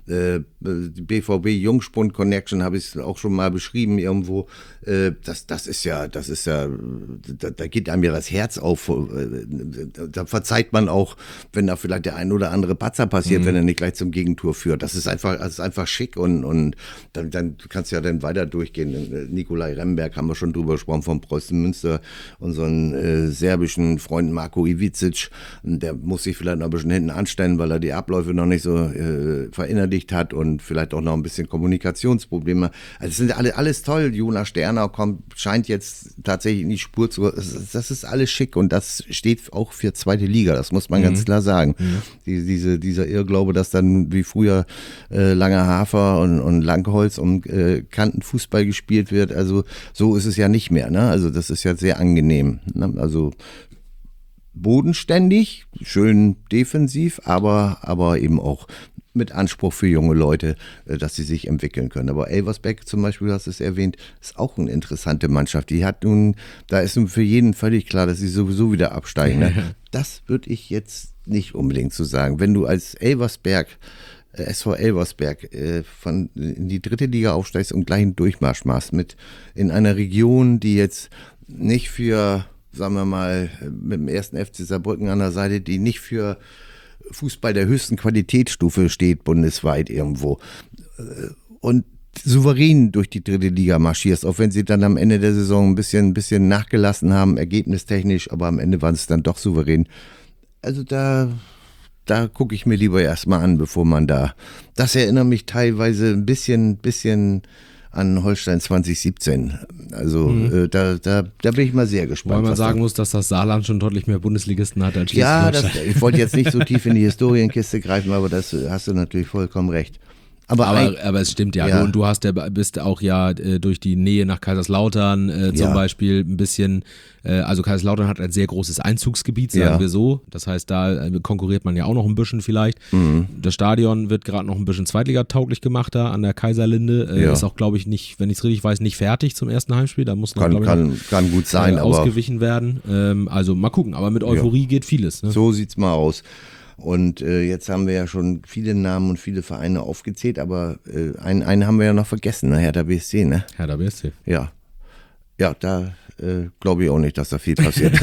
äh, die B V B-Jungspund-Connection habe ich auch schon mal beschrieben irgendwo. Äh, das, das ist ja, das ist ja, da, da geht einem ja das Herz auf. Da verzeiht man auch, wenn da vielleicht der ein oder andere Patzer passiert, mhm. wenn er nicht gleich zum Gegentor führt. Das ist einfach, das ist einfach schick und, und dann, dann kannst du ja dann weiter durchgehen. Nikolai Remberg haben wir schon drüber gesprochen, von Preußen Münster, unseren äh, serbischen Freund Marko Ivičić, der muss sich vielleicht noch ein bisschen hinten anstellen, weil er die Abläufe noch nicht so äh, verinnerlicht hat und vielleicht auch noch ein bisschen Kommunikationsprobleme. Also es sind alle, alles toll. Jonas Sterner kommt, scheint jetzt tatsächlich in die Spur zu. Das, das ist alles schick und das steht auch für zweite Liga. Das muss man mhm. ganz klar sagen. Mhm. Die, diese, dieser Irrglaube, dass dann wie früher äh, Langer Hafer und, und Langholz und äh, Kantenfußball gespielt wird. Also so ist es ja nicht mehr. Ne? Also das ist ja sehr angenehm. Ne? Also bodenständig, schön defensiv, aber, aber eben auch mit Anspruch für junge Leute, dass sie sich entwickeln können. Aber Elversberg zum Beispiel, du hast es erwähnt, ist auch eine interessante Mannschaft. Die hat nun, da ist nun für jeden völlig klar, dass sie sowieso wieder absteigen. Ne? Das würde ich jetzt nicht unbedingt so sagen. Wenn du als Elversberg, äh, S V Elversberg, äh, von, in die dritte Liga aufsteigst und gleich einen Durchmarsch machst, mit in einer Region, die jetzt nicht für, sagen wir mal, mit dem ersten F C Saarbrücken an der Seite, die nicht für Fußball der höchsten Qualitätsstufe steht, bundesweit irgendwo. Und souverän durch die dritte Liga marschierst, auch wenn sie dann am Ende der Saison ein bisschen, ein bisschen nachgelassen haben, ergebnistechnisch, aber am Ende waren es dann doch souverän. Also da, da gucke ich mir lieber erstmal an, bevor man da, das erinnert mich teilweise ein bisschen, bisschen an Holstein zwanzig siebzehn. Also mhm. äh, da, da, da bin ich mal sehr gespannt. Weil man sagen da muss, dass das Saarland schon deutlich mehr Bundesligisten hat als Ja, das, ich wollte jetzt nicht so tief in die Historienkiste greifen, aber das hast du natürlich vollkommen recht. Aber, aber, aber es stimmt ja. ja. Du, du hast ja, bist auch ja äh, durch die Nähe nach Kaiserslautern äh, zum ja. Beispiel ein bisschen, äh, also Kaiserslautern hat ein sehr großes Einzugsgebiet, sagen ja. wir so. Das heißt, da äh, konkurriert man ja auch noch ein bisschen vielleicht. Mhm. Das Stadion wird gerade noch ein bisschen zweitligatauglich gemacht da an der Kaiserlinde. Äh, ja. Ist auch, glaube ich, nicht, wenn ich es richtig weiß, nicht fertig zum ersten Heimspiel. Da muss noch, kann, glaube ich, kann, noch, kann gut sein, äh, ausgewichen aber werden. Ähm, also mal gucken, aber mit Euphorie ja. geht vieles. Ne? So sieht's mal aus. Und äh, jetzt haben wir ja schon viele Namen und viele Vereine aufgezählt, aber äh, einen, einen haben wir ja noch vergessen, ne? Hertha B S C, ne? Hertha B S C. Ja. Ja, da äh, glaube ich auch nicht, dass da viel passiert.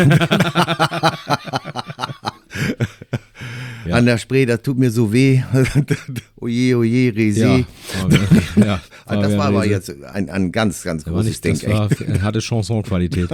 Ja. An der Spree, das tut mir so weh. Oje, oje, Resi. Ja, ja, das war aber jetzt ein, ein ganz, ganz großes nicht, Ding. Das war, hatte Chansonqualität.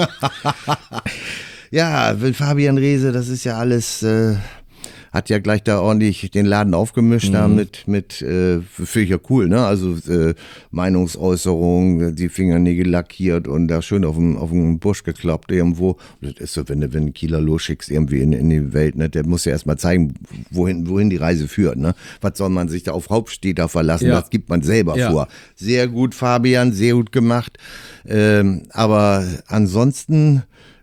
Ja, Fabian Reese, das ist ja alles... Äh, hat ja gleich da ordentlich den Laden aufgemischt, mhm. da mit, mit äh, finde ich ja cool, ne? Also äh, Meinungsäußerung, die Fingernägel lackiert und da schön auf den, auf den Busch geklappt irgendwo. Das ist so, wenn du, wenn du Kieler losschickst irgendwie in, in die Welt, ne? Der muss ja erstmal zeigen, wohin, wohin die Reise führt, ne? Was soll man sich da auf Hauptstädter verlassen? Ja. Das gibt man selber ja. vor. Sehr gut, Fabian, sehr gut gemacht. Ähm, aber ansonsten...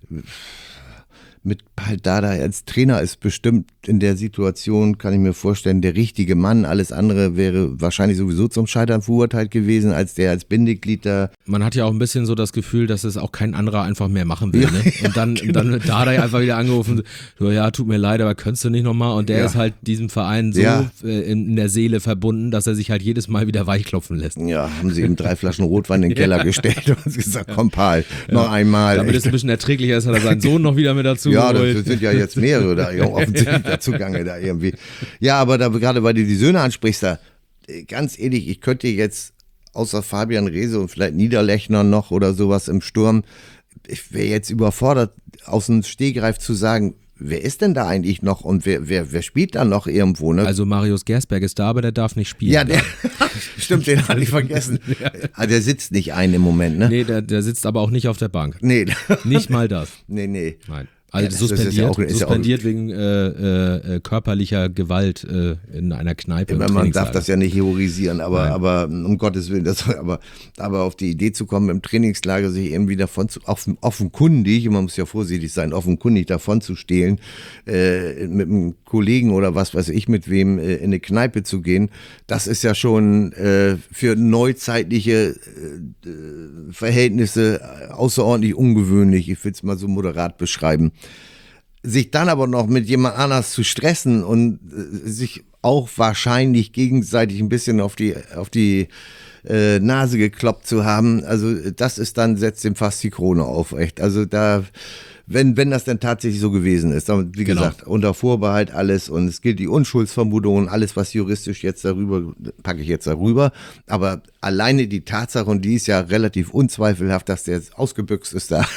Mit Paldada als Trainer ist bestimmt in der Situation, kann ich mir vorstellen, der richtige Mann. Alles andere wäre wahrscheinlich sowieso zum Scheitern verurteilt gewesen, als der als Bindeglied da. Man hat ja auch ein bisschen so das Gefühl, dass es auch kein anderer einfach mehr machen will. Ja, ne? Und dann, genau. dann wird Dardai einfach wieder angerufen, so, ja, tut mir leid, aber könntest du nicht nochmal? Und der ja. ist halt diesem Verein so ja. in, in der Seele verbunden, dass er sich halt jedes Mal wieder weichklopfen lässt. Ja, haben sie ihm drei Flaschen Rotwein in den Keller ja. gestellt und gesagt, komm Paul, noch ja. einmal. Damit es ein bisschen erträglicher ist, hat er seinen Sohn noch wieder mit dazu Ja, das sind ja jetzt mehrere da offensichtlich ja. dazugange da irgendwie. Ja, aber da gerade weil du die Söhne ansprichst, da, ganz ehrlich, ich könnte jetzt außer Fabian Reese und vielleicht Niederlechner noch oder sowas im Sturm, ich wäre jetzt überfordert, aus dem Stegreif zu sagen, wer ist denn da eigentlich noch und wer, wer, wer spielt da noch irgendwo? Ne? Also Marius Gersberg ist da, aber der darf nicht spielen. Ja, der, stimmt, den hatte ich vergessen. Ja. Der sitzt nicht ein im Moment, ne? Nee, der, der sitzt aber auch nicht auf der Bank. Nee. Nicht mal das. Nee, nee. Nein. Also ja, suspendiert, ja auch, suspendiert ja wegen äh, äh, körperlicher Gewalt äh, in einer Kneipe. Ja, man darf das ja nicht heroisieren, aber, aber um Gottes Willen, das, aber, aber auf die Idee zu kommen, im Trainingslager sich irgendwie davon zu, offen, offenkundig, man muss ja vorsichtig sein, offenkundig davon zu stehlen, äh, mit einem Kollegen oder was weiß ich mit wem äh, in eine Kneipe zu gehen, das ist ja schon äh, für neuzeitliche äh, Verhältnisse außerordentlich ungewöhnlich, ich will es mal so moderat beschreiben. Sich dann aber noch mit jemand anders zu stressen und äh, sich auch wahrscheinlich gegenseitig ein bisschen auf die, auf die äh, Nase gekloppt zu haben. Also das ist dann, setzt dem fast die Krone auf, echt. Also da, wenn, wenn das denn tatsächlich so gewesen ist, dann, wie Genau. gesagt, unter Vorbehalt alles und es gilt die Unschuldsvermutung und alles, was juristisch jetzt darüber, packe ich jetzt darüber. Aber alleine die Tatsache, und die ist ja relativ unzweifelhaft, dass der jetzt ausgebüxt ist da,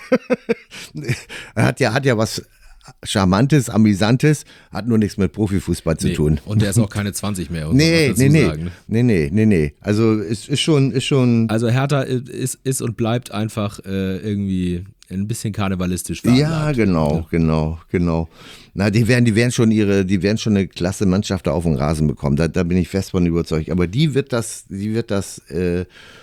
hat ja, hat ja was Charmantes, Amüsantes, hat nur nichts mit Profifußball zu Nee. tun. Und der ist auch keine zwanzig mehr. Muss Nee, man dazu nee, nee, sagen, ne? nee, nee, nee, nee. Also es ist schon, ist schon. Also Hertha ist, ist und bleibt einfach äh, irgendwie ein bisschen karnevalistisch Ja, veranlagt. genau, genau, genau. Na, die werden, die werden schon ihre, die werden schon eine klasse Mannschaft da auf den Rasen bekommen. Da, da bin ich fest von überzeugt. Aber die wird das, die wird das, äh,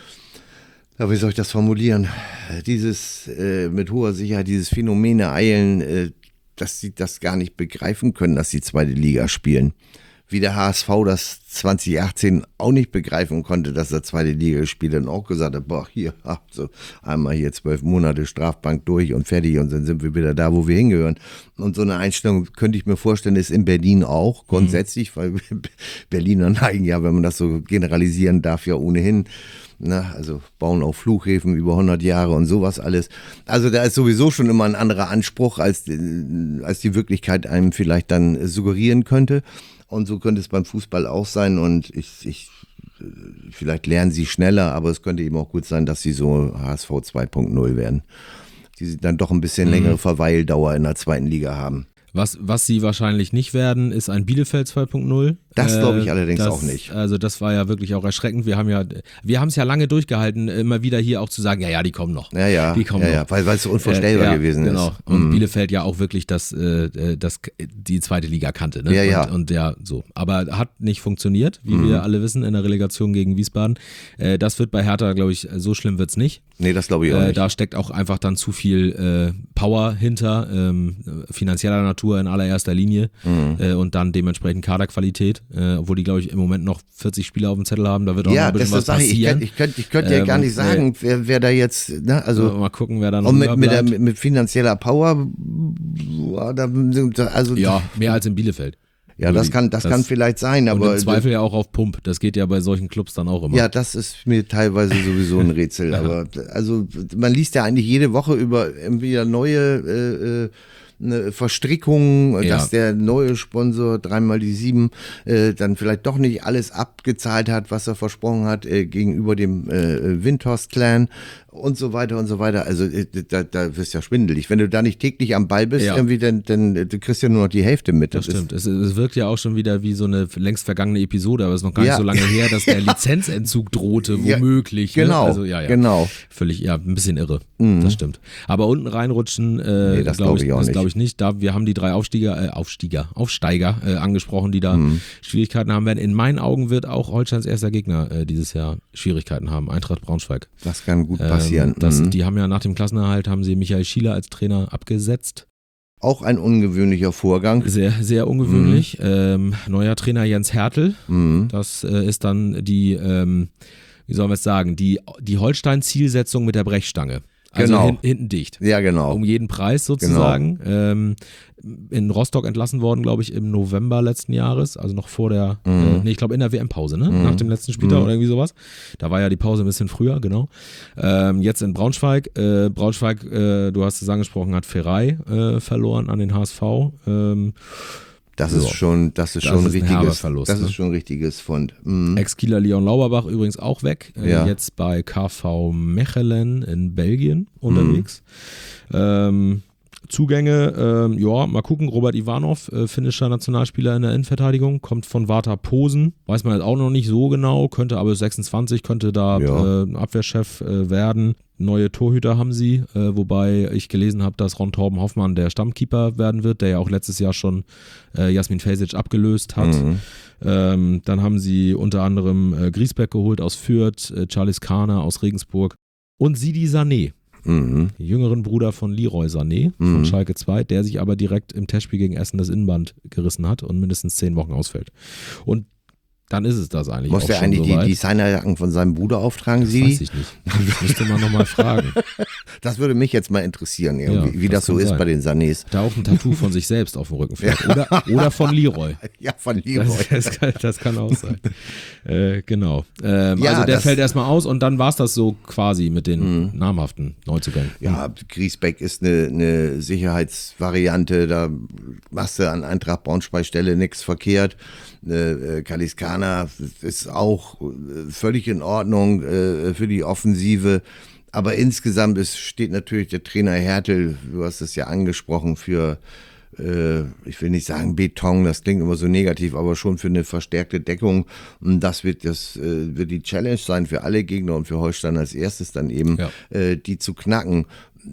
ja, wie soll ich das formulieren? Dieses äh, mit hoher Sicherheit, dieses Phänomen ereilen, äh, dass sie das gar nicht begreifen können, dass sie zweite Liga spielen. Wie der H S V das zwanzig achtzehn auch nicht begreifen konnte, dass er zweite Liga gespielt hat und auch gesagt hat, boah, hier, ach, so einmal hier zwölf Monate Strafbank durch und fertig und dann sind wir wieder da, wo wir hingehören. Und so eine Einstellung könnte ich mir vorstellen, ist in Berlin auch grundsätzlich, mhm. weil Berliner neigen ja, wenn man das so generalisieren darf, ja ohnehin, na, also bauen auf Flughäfen über hundert Jahre und sowas alles. Also da ist sowieso schon immer ein anderer Anspruch, als, als die Wirklichkeit einem vielleicht dann suggerieren könnte. Und so könnte es beim Fußball auch sein und ich, ich vielleicht lernen sie schneller, aber es könnte eben auch gut sein, dass sie so H S V zwei Punkt null werden. Die dann doch ein bisschen längere mhm. Verweildauer in der zweiten Liga haben. Was, was sie wahrscheinlich nicht werden, ist ein Bielefeld zwei Punkt null. Das glaube ich äh, allerdings das, auch nicht. Also das war ja wirklich auch erschreckend. Wir haben ja, wir haben es ja lange durchgehalten, immer wieder hier auch zu sagen, ja, ja, die kommen noch. Ja, ja, die kommen ja, noch. ja, weil, weil es so unvorstellbar äh, ja, gewesen genau. ist. Und mhm. Bielefeld ja auch wirklich das, äh, das, die zweite Liga kannte. Ne? Ja, ja. Und, und ja, so. Aber hat nicht funktioniert, wie mhm. wir alle wissen, in der Relegation gegen Wiesbaden. Äh, das wird bei Hertha, glaube ich, so schlimm wird es nicht. Nee, das glaube ich auch äh, nicht. Da steckt auch einfach dann zu viel äh, Power hinter, ähm, finanzieller Natur in allererster Linie mhm. äh, und dann dementsprechend Kaderqualität, äh, obwohl die, glaube ich, im Moment noch vierzig Spieler auf dem Zettel haben, da wird auch ja, noch ein bisschen das, was das passieren. Ich, ich könnte ich könnt, ich könnt ja ähm, gar nicht sagen, nee. wer, wer da jetzt, ne, also mal gucken, wer da noch und mit, mit, der, bleibt. mit finanzieller Power, also ja, mehr als in Bielefeld. Ja, das kann, das, das kann vielleicht sein, aber. Und im Zweifel ja auch auf Pump. Das geht ja bei solchen Clubs dann auch immer. Ja, das ist mir teilweise sowieso ein Rätsel. ja. Aber also man liest ja eigentlich jede Woche über wieder neue äh, eine Verstrickung, ja. dass der neue Sponsor dreimal die sieben äh, dann vielleicht doch nicht alles abgezahlt hat, was er versprochen hat äh, gegenüber dem äh, Windhorst-Clan und so weiter und so weiter. Also äh, da, da wirst du ja schwindelig. Wenn du da nicht täglich am Ball bist, ja. irgendwie, dann, dann du kriegst ja nur noch die Hälfte mit. Das, das stimmt. Es, es wirkt ja auch schon wieder wie so eine längst vergangene Episode, aber es ist noch gar ja. nicht so lange her, dass der Lizenzentzug drohte, womöglich. Ja, genau, ne? Also, ja, ja. genau. Völlig, ja, ein bisschen irre. Mhm. Das stimmt. Aber unten reinrutschen, äh, nee, das glaube glaub ich, ich auch das nicht. glaube ich nicht. Da, wir haben die drei Aufstieger, äh, Aufstieger, Aufsteiger äh, angesprochen, die da mhm. Schwierigkeiten haben werden. In meinen Augen wird auch Holsteins erster Gegner äh, dieses Jahr Schwierigkeiten haben, Eintracht Braunschweig. Das kann gut passieren. Ähm, das, mhm. Die haben ja nach dem Klassenerhalt, haben sie Michael Schieler als Trainer abgesetzt. Auch ein ungewöhnlicher Vorgang. Sehr, sehr ungewöhnlich. Mhm. Ähm, neuer Trainer Jens Hertel. Mhm. Das äh, ist dann die, ähm, wie sollen wir es sagen, die, die Holstein-Zielsetzung mit der Brechstange. Also genau. hin, hinten dicht. Ja, genau. Um jeden Preis sozusagen. Genau. Ähm, in Rostock entlassen worden, glaube ich, im November letzten Jahres. Also noch vor der, mhm. äh, nee, ich glaube in der W M-Pause, ne? Mhm. Nach dem letzten Spieltag mhm. oder irgendwie sowas. Da war ja die Pause ein bisschen früher, genau. Ähm, jetzt in Braunschweig. Äh, Braunschweig, äh, du hast es angesprochen, hat Ferrei äh, verloren an den H S V. Ähm, Das so. ist schon, das ist das schon ist ein richtiges, Verlust, das ne? ist schon ein richtiges Fund. Mhm. Ex-Kieler Leon Lauberbach übrigens auch weg. Äh, ja. Jetzt bei K V Mechelen in Belgien unterwegs. Mhm. Ähm, Zugänge, ähm, ja, mal gucken. Robert Ivanov, äh, finnischer Nationalspieler in der Innenverteidigung, kommt von Vardar Posen. Weiß man jetzt auch noch nicht so genau, könnte aber sechsundzwanzig, könnte da ja. äh, Abwehrchef äh, werden. Neue Torhüter haben sie, äh, wobei ich gelesen habe, dass Ron Torben Hoffmann der Stammkeeper werden wird, der ja auch letztes Jahr schon äh, Jasmin Fejsic abgelöst hat. Mhm. Ähm, dann haben sie unter anderem äh, Griesbeck geholt aus Fürth, äh, Charles Kahner aus Regensburg und Sidi Sané. Mhm. Jüngeren Bruder von Leroy Sané mhm. von Schalke zwei, der sich aber direkt im Testspiel gegen Essen das Innenband gerissen hat und mindestens zehn Wochen ausfällt. Und dann ist es das eigentlich. Muss auch der schon eigentlich so die Designerjacken von seinem Bruder auftragen, Das Sigi? weiß ich nicht. Das müsste man nochmal fragen. Das würde mich jetzt mal interessieren, irgendwie, Ja, wie das, das so kann ist sein. bei den Sanés. Da auch ein Tattoo von sich selbst auf dem Rücken vielleicht. Oder, oder von Leroy. Ja, von Leroy. Das, das, kann, das kann auch sein. Äh, genau. Ähm, Ja, also der das- fällt erstmal aus und dann war es das so quasi mit den Mhm. namhaften Neuzugängen. Ja, Griesbeck ist eine, eine Sicherheitsvariante, da machst du an Eintracht Braunschweig-Stelle nichts verkehrt. Äh, Kaliskana ist auch äh, völlig in Ordnung äh, für die Offensive. Aber insgesamt ist, steht natürlich der Trainer Hertel, du hast es ja angesprochen, für, äh, ich will nicht sagen Beton, das klingt immer so negativ, aber schon für eine verstärkte Deckung. Und das wird, das, äh, wird die Challenge sein für alle Gegner und für Holstein als erstes dann eben, Ja. äh, die zu knacken.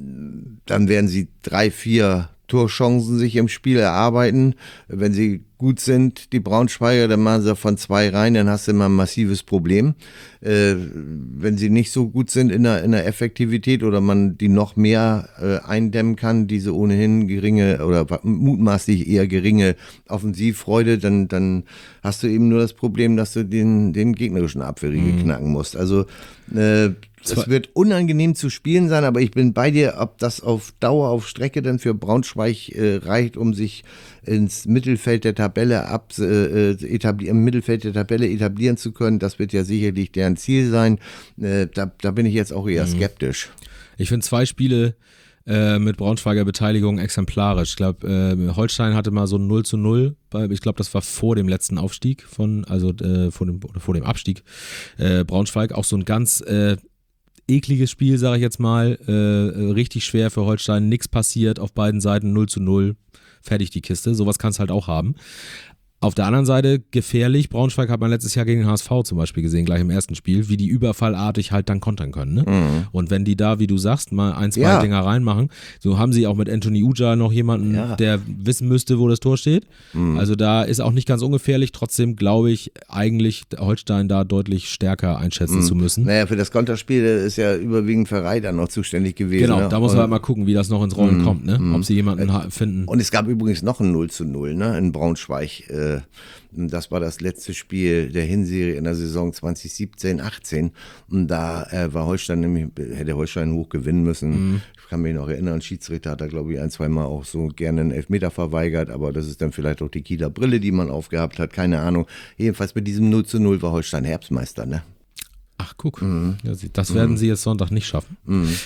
Dann werden sie drei, vier Torchancen sich im Spiel erarbeiten. Wenn sie gut sind, die Braunschweiger, dann machen sie von zwei rein, dann hast du immer ein massives Problem. Äh, wenn sie nicht so gut sind in der, in der Effektivität oder man die noch mehr äh, eindämmen kann, diese ohnehin geringe oder mutmaßlich eher geringe Offensivfreude, dann, dann hast du eben nur das Problem, dass du den, den gegnerischen Abwehrriegel knacken musst. Also äh, es wird unangenehm zu spielen sein, aber ich bin bei dir, ob das auf Dauer, auf Strecke dann für Braunschweig äh, reicht, um sich ins Mittelfeld der Tabelle ab, äh, etablieren, im Mittelfeld der Tabelle etablieren zu können. Das wird ja sicherlich deren Ziel sein. Äh, da, da bin ich jetzt auch eher skeptisch. Ich finde zwei Spiele äh, mit Braunschweiger Beteiligung exemplarisch. Ich glaube, äh, Holstein hatte mal so ein null zu null, bei, ich glaube, das war vor dem letzten Aufstieg, von, also äh, vor, dem, oder vor dem Abstieg. Äh, Braunschweig auch so ein ganz äh, ekliges Spiel, sage ich jetzt mal. Äh, richtig schwer für Holstein, nichts passiert auf beiden Seiten, null zu null. Fertig die Kiste, sowas kannst halt auch haben. Auf der anderen Seite gefährlich, Braunschweig hat man letztes Jahr gegen den H S V zum Beispiel gesehen, gleich im ersten Spiel, wie die überfallartig halt dann kontern können. Ne? Mhm. Und wenn die da, wie du sagst, mal ein, zwei Ja. Dinger reinmachen, so haben sie auch mit Anthony Uja noch jemanden, Ja. der wissen müsste, wo das Tor steht. Mhm. Also da ist auch nicht ganz ungefährlich, trotzdem glaube ich eigentlich Holstein da deutlich stärker einschätzen Mhm. zu müssen. Naja, für das Konterspiel ist ja überwiegend Verreiter noch zuständig gewesen. Genau, ne? da muss Und- man halt mal gucken, wie das noch ins Rollen Mhm. kommt, ne? Mhm. Ob sie jemanden ha- finden. Und es gab übrigens noch ein null zu null, ne, in Braunschweig. Äh, Das war das letzte Spiel der Hinserie in der Saison zwanzig siebzehn achtzehn. Und da äh, war Holstein nämlich, hätte Holstein hoch gewinnen müssen. Mhm. Ich kann mich noch erinnern, Schiedsrichter hat da, glaube ich, ein, zwei Mal auch so gerne einen Elfmeter verweigert. Aber das ist dann vielleicht auch die Kieler Brille, die man aufgehabt hat. Keine Ahnung. Jedenfalls mit diesem null zu null war Holstein Herbstmeister, ne? Ach, guck. Mhm. Ja, sie- das werden sie jetzt Sonntag nicht schaffen.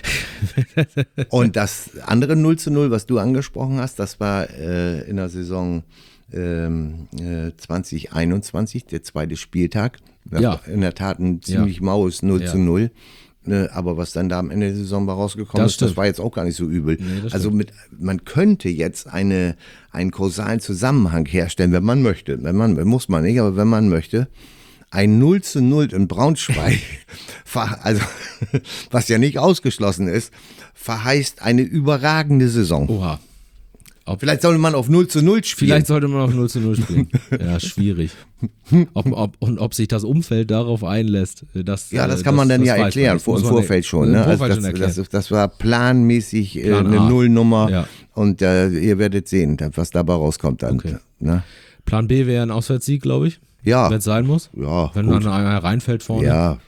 Und das andere null zu null, was du angesprochen hast, das war äh, in der Saison ähm, äh, zwanzig einundzwanzig, der zweite Spieltag. Das Ja. war in der Tat ein ziemlich Ja. maues null Ja. zu null. Äh, aber was dann da am Ende der Saison mal rausgekommen Das ist, das stimmt. war jetzt auch gar nicht so übel. Nee, das also mit, man könnte jetzt eine, einen kausalen Zusammenhang herstellen, wenn man möchte. Wenn man, muss man nicht, aber wenn man möchte. Ein null zu null in Braunschweig, ver- also was ja nicht ausgeschlossen ist, verheißt eine überragende Saison. Oha. Ob, Vielleicht sollte man auf null zu null spielen. vielleicht sollte man auf null zu null spielen. Ja, schwierig. Ob, ob, und ob sich das Umfeld darauf einlässt, das ja, das äh, kann man dann ja weiß man erklären, nicht. vor, Muss im man Vorfeld ja- schon. Im Ne? Vorfeld Also schon das, erklären. das, das war planmäßig äh, Plan eine A. Nullnummer Ja. und äh, ihr werdet sehen, was dabei rauskommt dann. Okay. Ne? Plan B wäre ein Auswärtssieg, glaube ich, Ja, wenn es sein muss. ja, Wenn gut. dann einer reinfällt vorne. ja.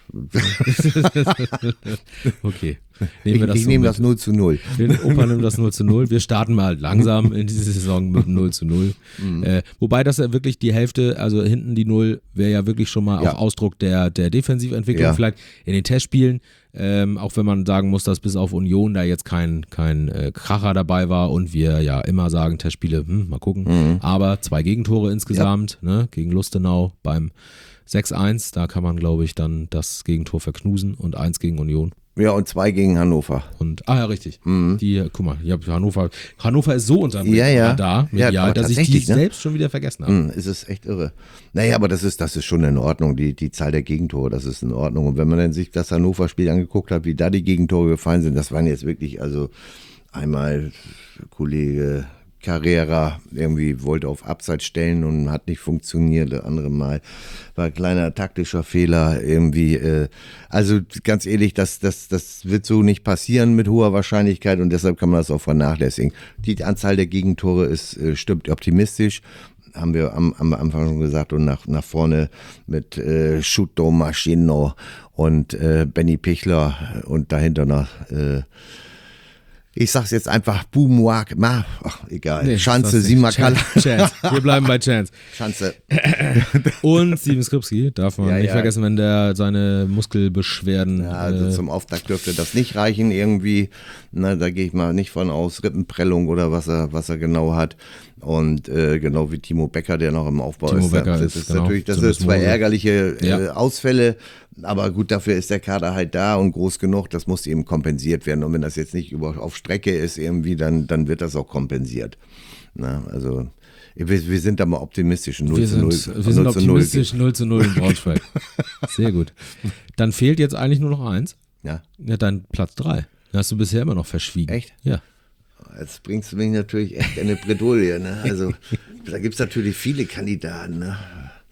Okay. Ich, Nehmen wir das ich so nehme mit. das null zu null. Der Opa nimmt das null zu null. Wir starten mal langsam in diese Saison mit null zu null. Mhm. Äh, wobei das ja wirklich die Hälfte, also hinten die Null, wäre ja wirklich schon mal Ja. auch Ausdruck der, der Defensiventwicklung. Ja. Vielleicht in den Testspielen, ähm, auch wenn man sagen muss, dass bis auf Union da jetzt kein, kein äh, Kracher dabei war und wir ja immer sagen, Testspiele, hm, mal gucken. Mhm. Aber zwei Gegentore insgesamt, ne, gegen Lustenau beim sechs eins, da kann man, glaube ich, dann das Gegentor verknusen und eins gegen Union. Ja, und zwei gegen Hannover. Und, ah ja, richtig. Die, guck mal, ich hab Hannover, Hannover ist so unter dem Ja, ja. Radar, medial, Ja, aber dass ich die tatsächlich, ne? selbst schon wieder vergessen habe. Hm, es ist echt irre. Naja, aber das ist, das ist schon in Ordnung. Die, die Zahl der Gegentore, das ist in Ordnung. Und wenn man dann sich das Hannover-Spiel angeguckt hat, wie da die Gegentore gefallen sind, das waren jetzt wirklich, also einmal Kollege Carrera irgendwie wollte auf Abseits stellen und hat nicht funktioniert. Das andere Mal war ein kleiner taktischer Fehler irgendwie. Äh, also ganz ehrlich, das, das, das wird so nicht passieren mit hoher Wahrscheinlichkeit und deshalb kann man das auch vernachlässigen. Die Anzahl der Gegentore ist, äh, stimmt optimistisch. haben wir am, am Anfang schon gesagt, und nach, nach vorne mit äh, Schuto Maschino und äh, Benny Pichler und dahinter noch äh, ich sag's jetzt einfach, Boomwag, ma, ach, egal, Nee, Schanze, sag's nicht. Simakala. Chance. Wir bleiben bei Chance. Schanze. Und Steven Skripski, darf man Ja, nicht ja. vergessen, wenn der seine Muskelbeschwerden. Ja, also äh, zum Auftakt dürfte das nicht reichen irgendwie. Na, da gehe ich mal nicht von aus. Rippenprellung oder was er, was er genau hat. Und äh, genau wie Timo Becker, der noch im Aufbau Timo ist. Becker das ist, ist genau, natürlich, das zum sind zwei Mose. ärgerliche äh, Ja. Ausfälle. Aber gut, dafür ist der Kader halt da und groß genug. Das muss eben kompensiert werden. Und wenn das jetzt nicht über, auf Strecke ist irgendwie, dann, dann wird das auch kompensiert. Na, also wir, wir sind da mal optimistisch. null wir zu sind, null. wir sind null zu null. optimistisch, null zu null in Braunschweig. Sehr gut. Dann fehlt jetzt eigentlich nur noch eins. Ja. Ja, dann Platz drei. Den hast du bisher immer noch verschwiegen. Echt? Ja. Jetzt bringst du mich natürlich echt in eine Bredouille. Ne? Also, da gibt es natürlich viele Kandidaten. Ne?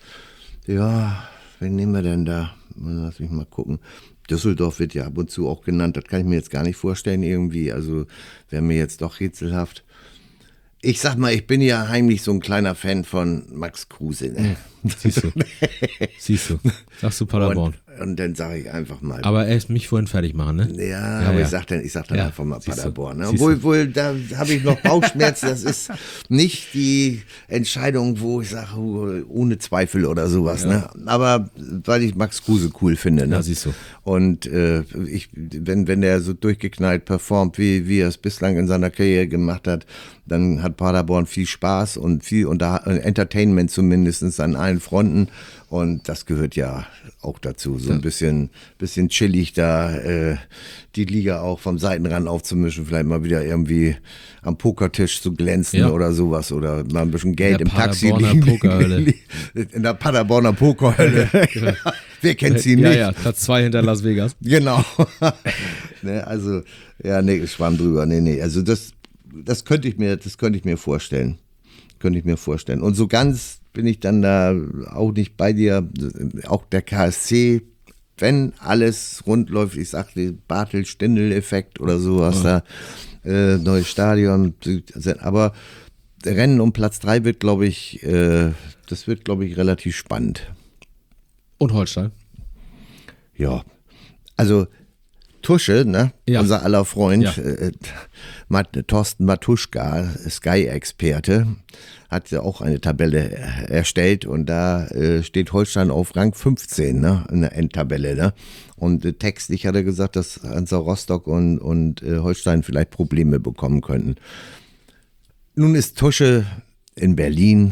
Ja, wen nehmen wir denn da? Lass mich mal gucken. Düsseldorf wird ja ab und zu auch genannt. Das kann ich mir jetzt gar nicht vorstellen irgendwie. Also, wäre mir jetzt doch rätselhaft. Ich sag mal, ich bin ja heimlich so ein kleiner Fan von Max Kruse. Ne? Siehst du. Siehst du. Sagst du Paderborn. Und, und dann sage ich einfach mal. Aber erst mich vorhin fertig machen, ne? Ja, Ja, aber ja. ich sag dann, ich sag dann Ja, einfach mal siehst du, Paderborn. Ne? siehst Obwohl, du. wohl, da habe ich noch Bauchschmerzen. Das ist nicht die Entscheidung, wo ich sage, ohne Zweifel oder sowas. Ja. Ne? Aber weil ich Max Kruse cool finde. Ne? Ja, siehst du. Und äh, ich, wenn, wenn der so durchgeknallt performt, wie, wie er es bislang in seiner Karriere gemacht hat, dann hat Paderborn viel Spaß und viel Unter- Entertainment zumindest an allen Fronten. Und das gehört ja auch dazu, so ein bisschen, bisschen chillig da, äh, die Liga auch vom Seitenrand aufzumischen, vielleicht mal wieder irgendwie am Pokertisch zu glänzen Ja. oder sowas oder mal ein bisschen Geld In im der Taxi Paderborner liegen. Pokerhölle. In der Paderborner Pokerhölle. Wer kennt sie Ja, nicht? ja, Platz zwei hinter Las Vegas. Genau. ne, also, ja, nee, ich schwamm drüber. Nee, nee, also das, das könnte ich mir, das könnte ich mir vorstellen. Könnte ich mir vorstellen. Und so ganz bin ich dann da auch nicht bei dir. Auch der K S C, wenn alles rund läuft, ich sag den Bartel-Stindl-Effekt oder sowas Ja. da, äh, neues Stadion. Aber Rennen um Platz drei wird, glaube ich, äh, das wird, glaube ich, relativ spannend. Und Holstein. Ja, also Tusche, ne? Ja. Unser aller Freund, Ja. äh, Mat Thorsten Matuschka, Sky-Experte, hat ja auch eine Tabelle äh, erstellt und da äh, steht Holstein auf Rang fünfzehn, ne? In der Endtabelle, ne? Und äh, textlich hat er gesagt, dass Hansa Rostock und, und äh, Holstein vielleicht Probleme bekommen könnten. Nun ist Tusche in Berlin,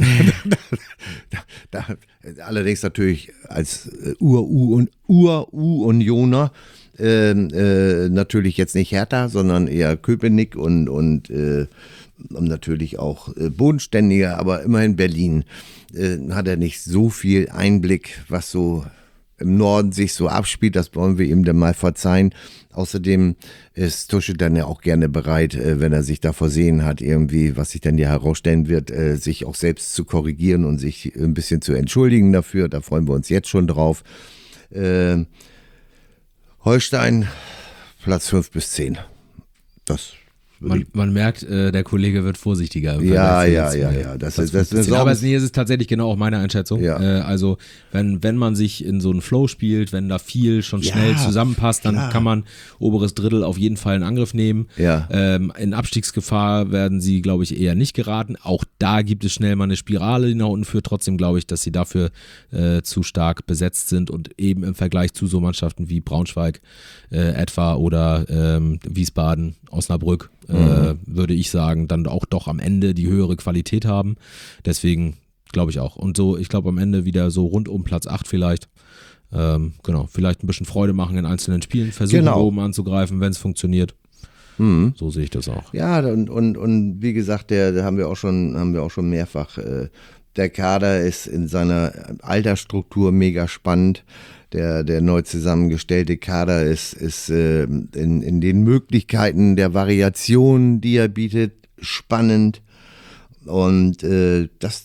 da, da, allerdings natürlich als äh, Ur-U und Ur-U-Unioner, äh, äh, natürlich jetzt nicht Hertha, sondern eher Köpenick und, und, äh, und natürlich auch äh, bodenständiger, aber immerhin Berlin. Äh, hat er nicht so viel Einblick, was so im Norden sich so abspielt, das wollen wir ihm dann mal verzeihen. Außerdem ist Tusche dann ja auch gerne bereit, äh, wenn er sich da versehen hat, irgendwie, was sich dann ja herausstellen wird, äh, sich auch selbst zu korrigieren und sich ein bisschen zu entschuldigen dafür. Da freuen wir uns jetzt schon drauf. Äh, Holstein, Platz fünf bis zehn. Das Man, man merkt, äh, der Kollege wird vorsichtiger. im Ja, Vergleich zu ja, letzten ja, Jahr. ja. Das Platz ist- das fünfzehn. ist auch- Aber es, nee, es ist tatsächlich genau auch meine Einschätzung. Ja. Äh, also, wenn, wenn man sich in so einen Flow spielt, wenn da viel schon Ja, schnell zusammenpasst, dann klar. kann man oberes Drittel auf jeden Fall in Angriff nehmen. Ja. Ähm, in Abstiegsgefahr werden sie, glaube ich, eher nicht geraten. Auch da gibt es schnell mal eine Spirale, die nach unten führt. Trotzdem glaube ich, dass sie dafür äh, zu stark besetzt sind und eben im Vergleich zu so Mannschaften wie Braunschweig äh, etwa oder ähm, Wiesbaden, Osnabrück, äh, würde ich sagen, dann auch doch am Ende die höhere Qualität haben. Deswegen glaube ich auch. Und so, ich glaube am Ende wieder so rund um Platz acht vielleicht. Ähm, genau, vielleicht ein bisschen Freude machen in einzelnen Spielen, versuchen Genau. oben anzugreifen, wenn es funktioniert. So sehe ich das auch. Ja, und, und, und wie gesagt, der, der haben wir auch schon, haben wir auch schon mehrfach. Äh, der Kader ist in seiner Altersstruktur mega spannend. Der, der neu zusammengestellte Kader ist, ist äh, in, in den Möglichkeiten der Variation, die er bietet, spannend. Und äh, das,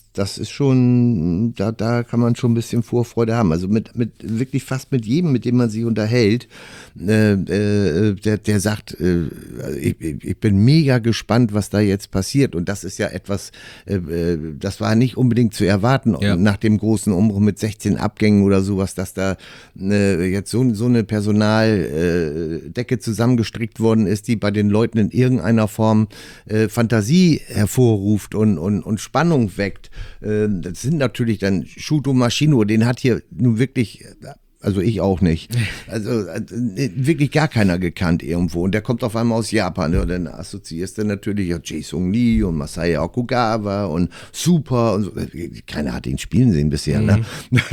das ist schon, da, da kann man schon ein bisschen Vorfreude haben. Also mit, mit wirklich fast mit jedem, mit dem man sich unterhält, äh, äh, der, der sagt, äh, ich, ich bin mega gespannt, was da jetzt passiert. Und das ist ja etwas, äh, das war nicht unbedingt zu erwarten, ja. nach dem großen Umbruch mit sechzehn Abgängen oder sowas, dass da äh, jetzt so, so eine Personaldecke äh, zusammengestrickt worden ist, die bei den Leuten in irgendeiner Form äh, Fantasie hervorruft und, und, und Spannung weckt. Das sind natürlich dann Shuto Machino, den hat hier nun wirklich, also ich auch nicht, also wirklich gar keiner gekannt irgendwo. Und der kommt auf einmal aus Japan. Ja, dann assoziierst du natürlich ja Jae-Sung Lee und Masaya Okugawa und Super und so. Keiner hat ihn spielen sehen bisher, mhm. ne?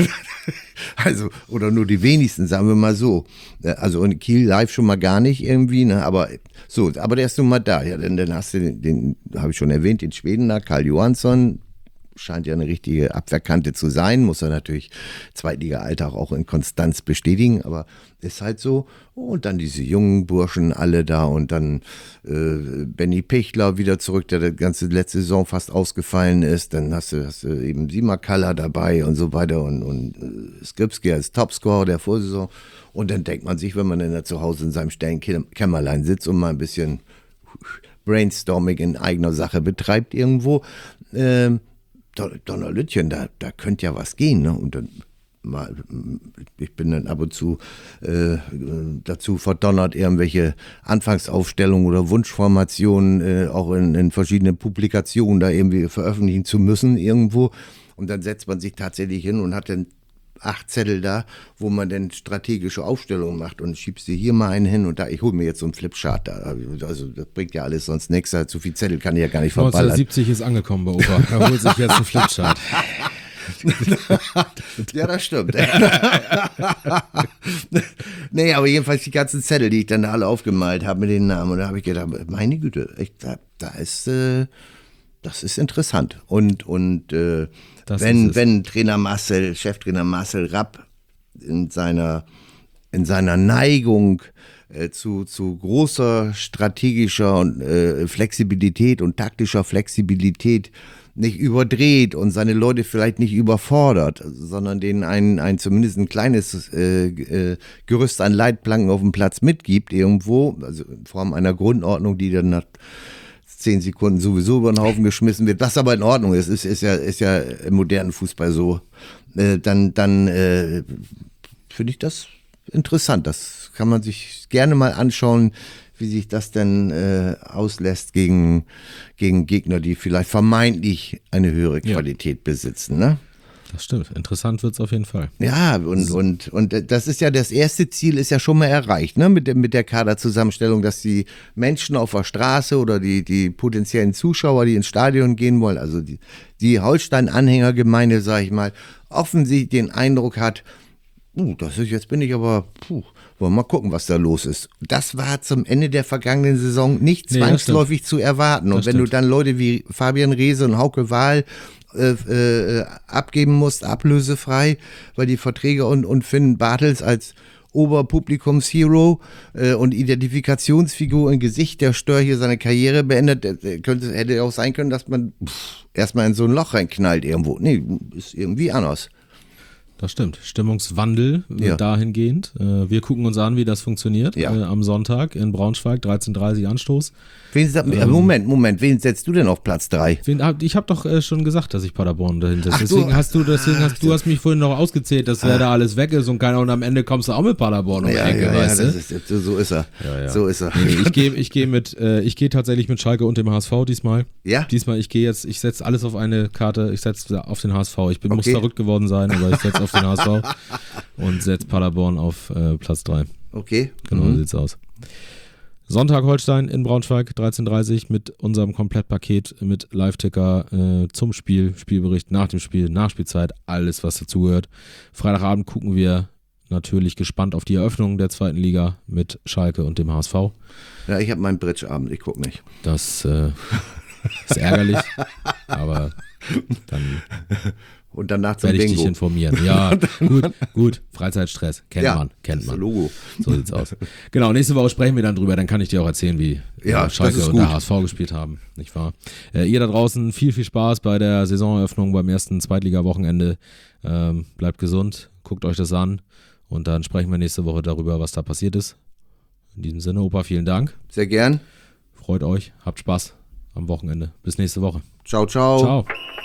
Also, oder nur die wenigsten, sagen wir mal so. Also in Kiel live schon mal gar nicht irgendwie, ne? Aber so, aber der ist nun mal da. Ja, dann, dann hast du den, den habe ich schon erwähnt, den Schweden da, Karl Johansson. Scheint ja eine richtige Abwehrkante zu sein, muss er natürlich Zweitliga-Alltag auch in Konstanz bestätigen, aber ist halt so. Und dann diese jungen Burschen alle da und dann äh, Benny Pichler wieder zurück, der die ganze letzte Saison fast ausgefallen ist. Dann hast du, hast du eben Simakala dabei und so weiter und, und äh, Skripski als Topscorer der Vorsaison. Und dann denkt man sich, wenn man dann da zu Hause in seinem stillen Kämmerlein sitzt und mal ein bisschen Brainstorming in eigener Sache betreibt irgendwo, äh, Donnerlütchen, da, da könnte ja was gehen, ne? Und dann mal, ich bin dann ab und zu äh, dazu verdonnert, irgendwelche Anfangsaufstellungen oder Wunschformationen äh, auch in, in verschiedenen Publikationen da irgendwie veröffentlichen zu müssen irgendwo. Und dann setzt man sich tatsächlich hin und hat dann acht Zettel da, wo man dann strategische Aufstellungen macht und schiebst dir hier mal einen hin und da, ich hole mir jetzt so einen Flipchart da. Also das bringt ja alles sonst nichts. Zu viel Zettel kann ich ja gar nicht verballern. neunzehnhundertsiebzig ist angekommen bei Opa. Er holt sich jetzt einen Flipchart. Ja, das stimmt. Nee, aber jedenfalls die ganzen Zettel, die ich dann alle aufgemalt habe mit den Namen. Und da habe ich gedacht, meine Güte, ich, da, da ist, äh, das ist interessant. Und, und äh, wenn, wenn Trainer Marcel, Cheftrainer Marcel Rapp in seiner, in seiner Neigung äh, zu, zu großer strategischer und, äh, Flexibilität und taktischer Flexibilität nicht überdreht und seine Leute vielleicht nicht überfordert, sondern denen ein, ein zumindest ein kleines äh, äh, Gerüst an Leitplanken auf dem Platz mitgibt irgendwo, also in Form einer Grundordnung, die dann nach zehn Sekunden sowieso über den Haufen geschmissen wird, was aber in Ordnung ist, ist, ist ja, ist ja im modernen Fußball so, äh, dann, dann äh, finde ich das interessant. Das kann man sich gerne mal anschauen, wie sich das denn äh, auslässt gegen, gegen Gegner, die vielleicht vermeintlich eine höhere Qualität ja. besitzen, ne? Das stimmt. Interessant wird es auf jeden Fall. Ja, und, so. und, und das ist ja das erste Ziel, ist ja schon mal erreicht, ne? Mit, der, mit der Kaderzusammenstellung, dass die Menschen auf der Straße oder die, die potenziellen Zuschauer, die ins Stadion gehen wollen, also die, die Holstein-Anhängergemeinde, sag ich mal, offensichtlich den Eindruck hat, uh, das ist, jetzt bin ich aber, puh, wollen wir mal gucken, was da los ist. Das war zum Ende der vergangenen Saison nicht zwangsläufig nee, zu erwarten. Und das wenn stimmt. du dann Leute wie Fabian Reese und Hauke Wahl Äh, äh, abgeben musst, ablösefrei, weil die Verträge und, und Finn Bartels als Oberpublikumshero äh, und Identifikationsfigur im Gesicht der Störche seine Karriere beendet, äh, könnte, hätte auch sein können, dass man pff, erstmal in so ein Loch reinknallt irgendwo. Nee, ist irgendwie anders. Das stimmt. Stimmungswandel ja. dahingehend. Wir gucken uns an, wie das funktioniert. Ja. Äh, am Sonntag in Braunschweig, dreizehn Uhr dreißig Anstoß. Wen, ähm, Moment, Moment, wen setzt du denn auf Platz drei? Ich habe doch äh, schon gesagt, dass ich Paderborn dahinter setze. Deswegen hast du, deswegen hast du hast mich vorhin noch ausgezählt, dass wer da alles weg ist und keiner und am Ende kommst du auch mit Paderborn um die ja, Ecke, ja, weißt ja, du? Das ist, so ist er. Ja, ja. So ist er. Nee, ich gehe ich geh mit, äh, ich gehe tatsächlich mit Schalke und dem H S V diesmal. Ja? Diesmal, ich gehe jetzt, ich setze alles auf eine Karte, ich setze auf den H S V. Ich bin, okay. muss verrückt geworden sein, aber ich setze auf den H S V. Und setzt Paderborn auf äh, Platz drei. Okay. Genau, mhm. so sieht's aus. Sonntag Holstein in Braunschweig, dreizehn Uhr dreißig mit unserem Komplettpaket mit Live-Ticker äh, zum Spiel, Spielbericht nach dem Spiel, Nachspielzeit, alles was dazugehört. Freitagabend gucken wir natürlich gespannt auf die Eröffnung der zweiten Liga mit Schalke und dem H S V. Ja, ich habe meinen Bridge-Abend, ich gucke nicht. Das äh, ist ärgerlich, aber dann Und danach zum Werde ich Bingo. dich informieren. Ja, gut, gut. Freizeitstress. Kennt Ja, man, kennt das man. Logo. So sieht's aus. Genau, nächste Woche sprechen wir dann drüber. Dann kann ich dir auch erzählen, wie Ja, äh, Schalke das ist und der gut. H S V gespielt haben. Nicht wahr? Äh, ihr da draußen, viel, viel Spaß bei der Saisoneröffnung beim ersten Zweitliga-Wochenende. Ähm, bleibt gesund, guckt euch das an. Und dann sprechen wir nächste Woche darüber, was da passiert ist. In diesem Sinne, Opa, vielen Dank. Sehr gern. Freut euch, habt Spaß am Wochenende. Bis nächste Woche. Ciao, ciao. Ciao.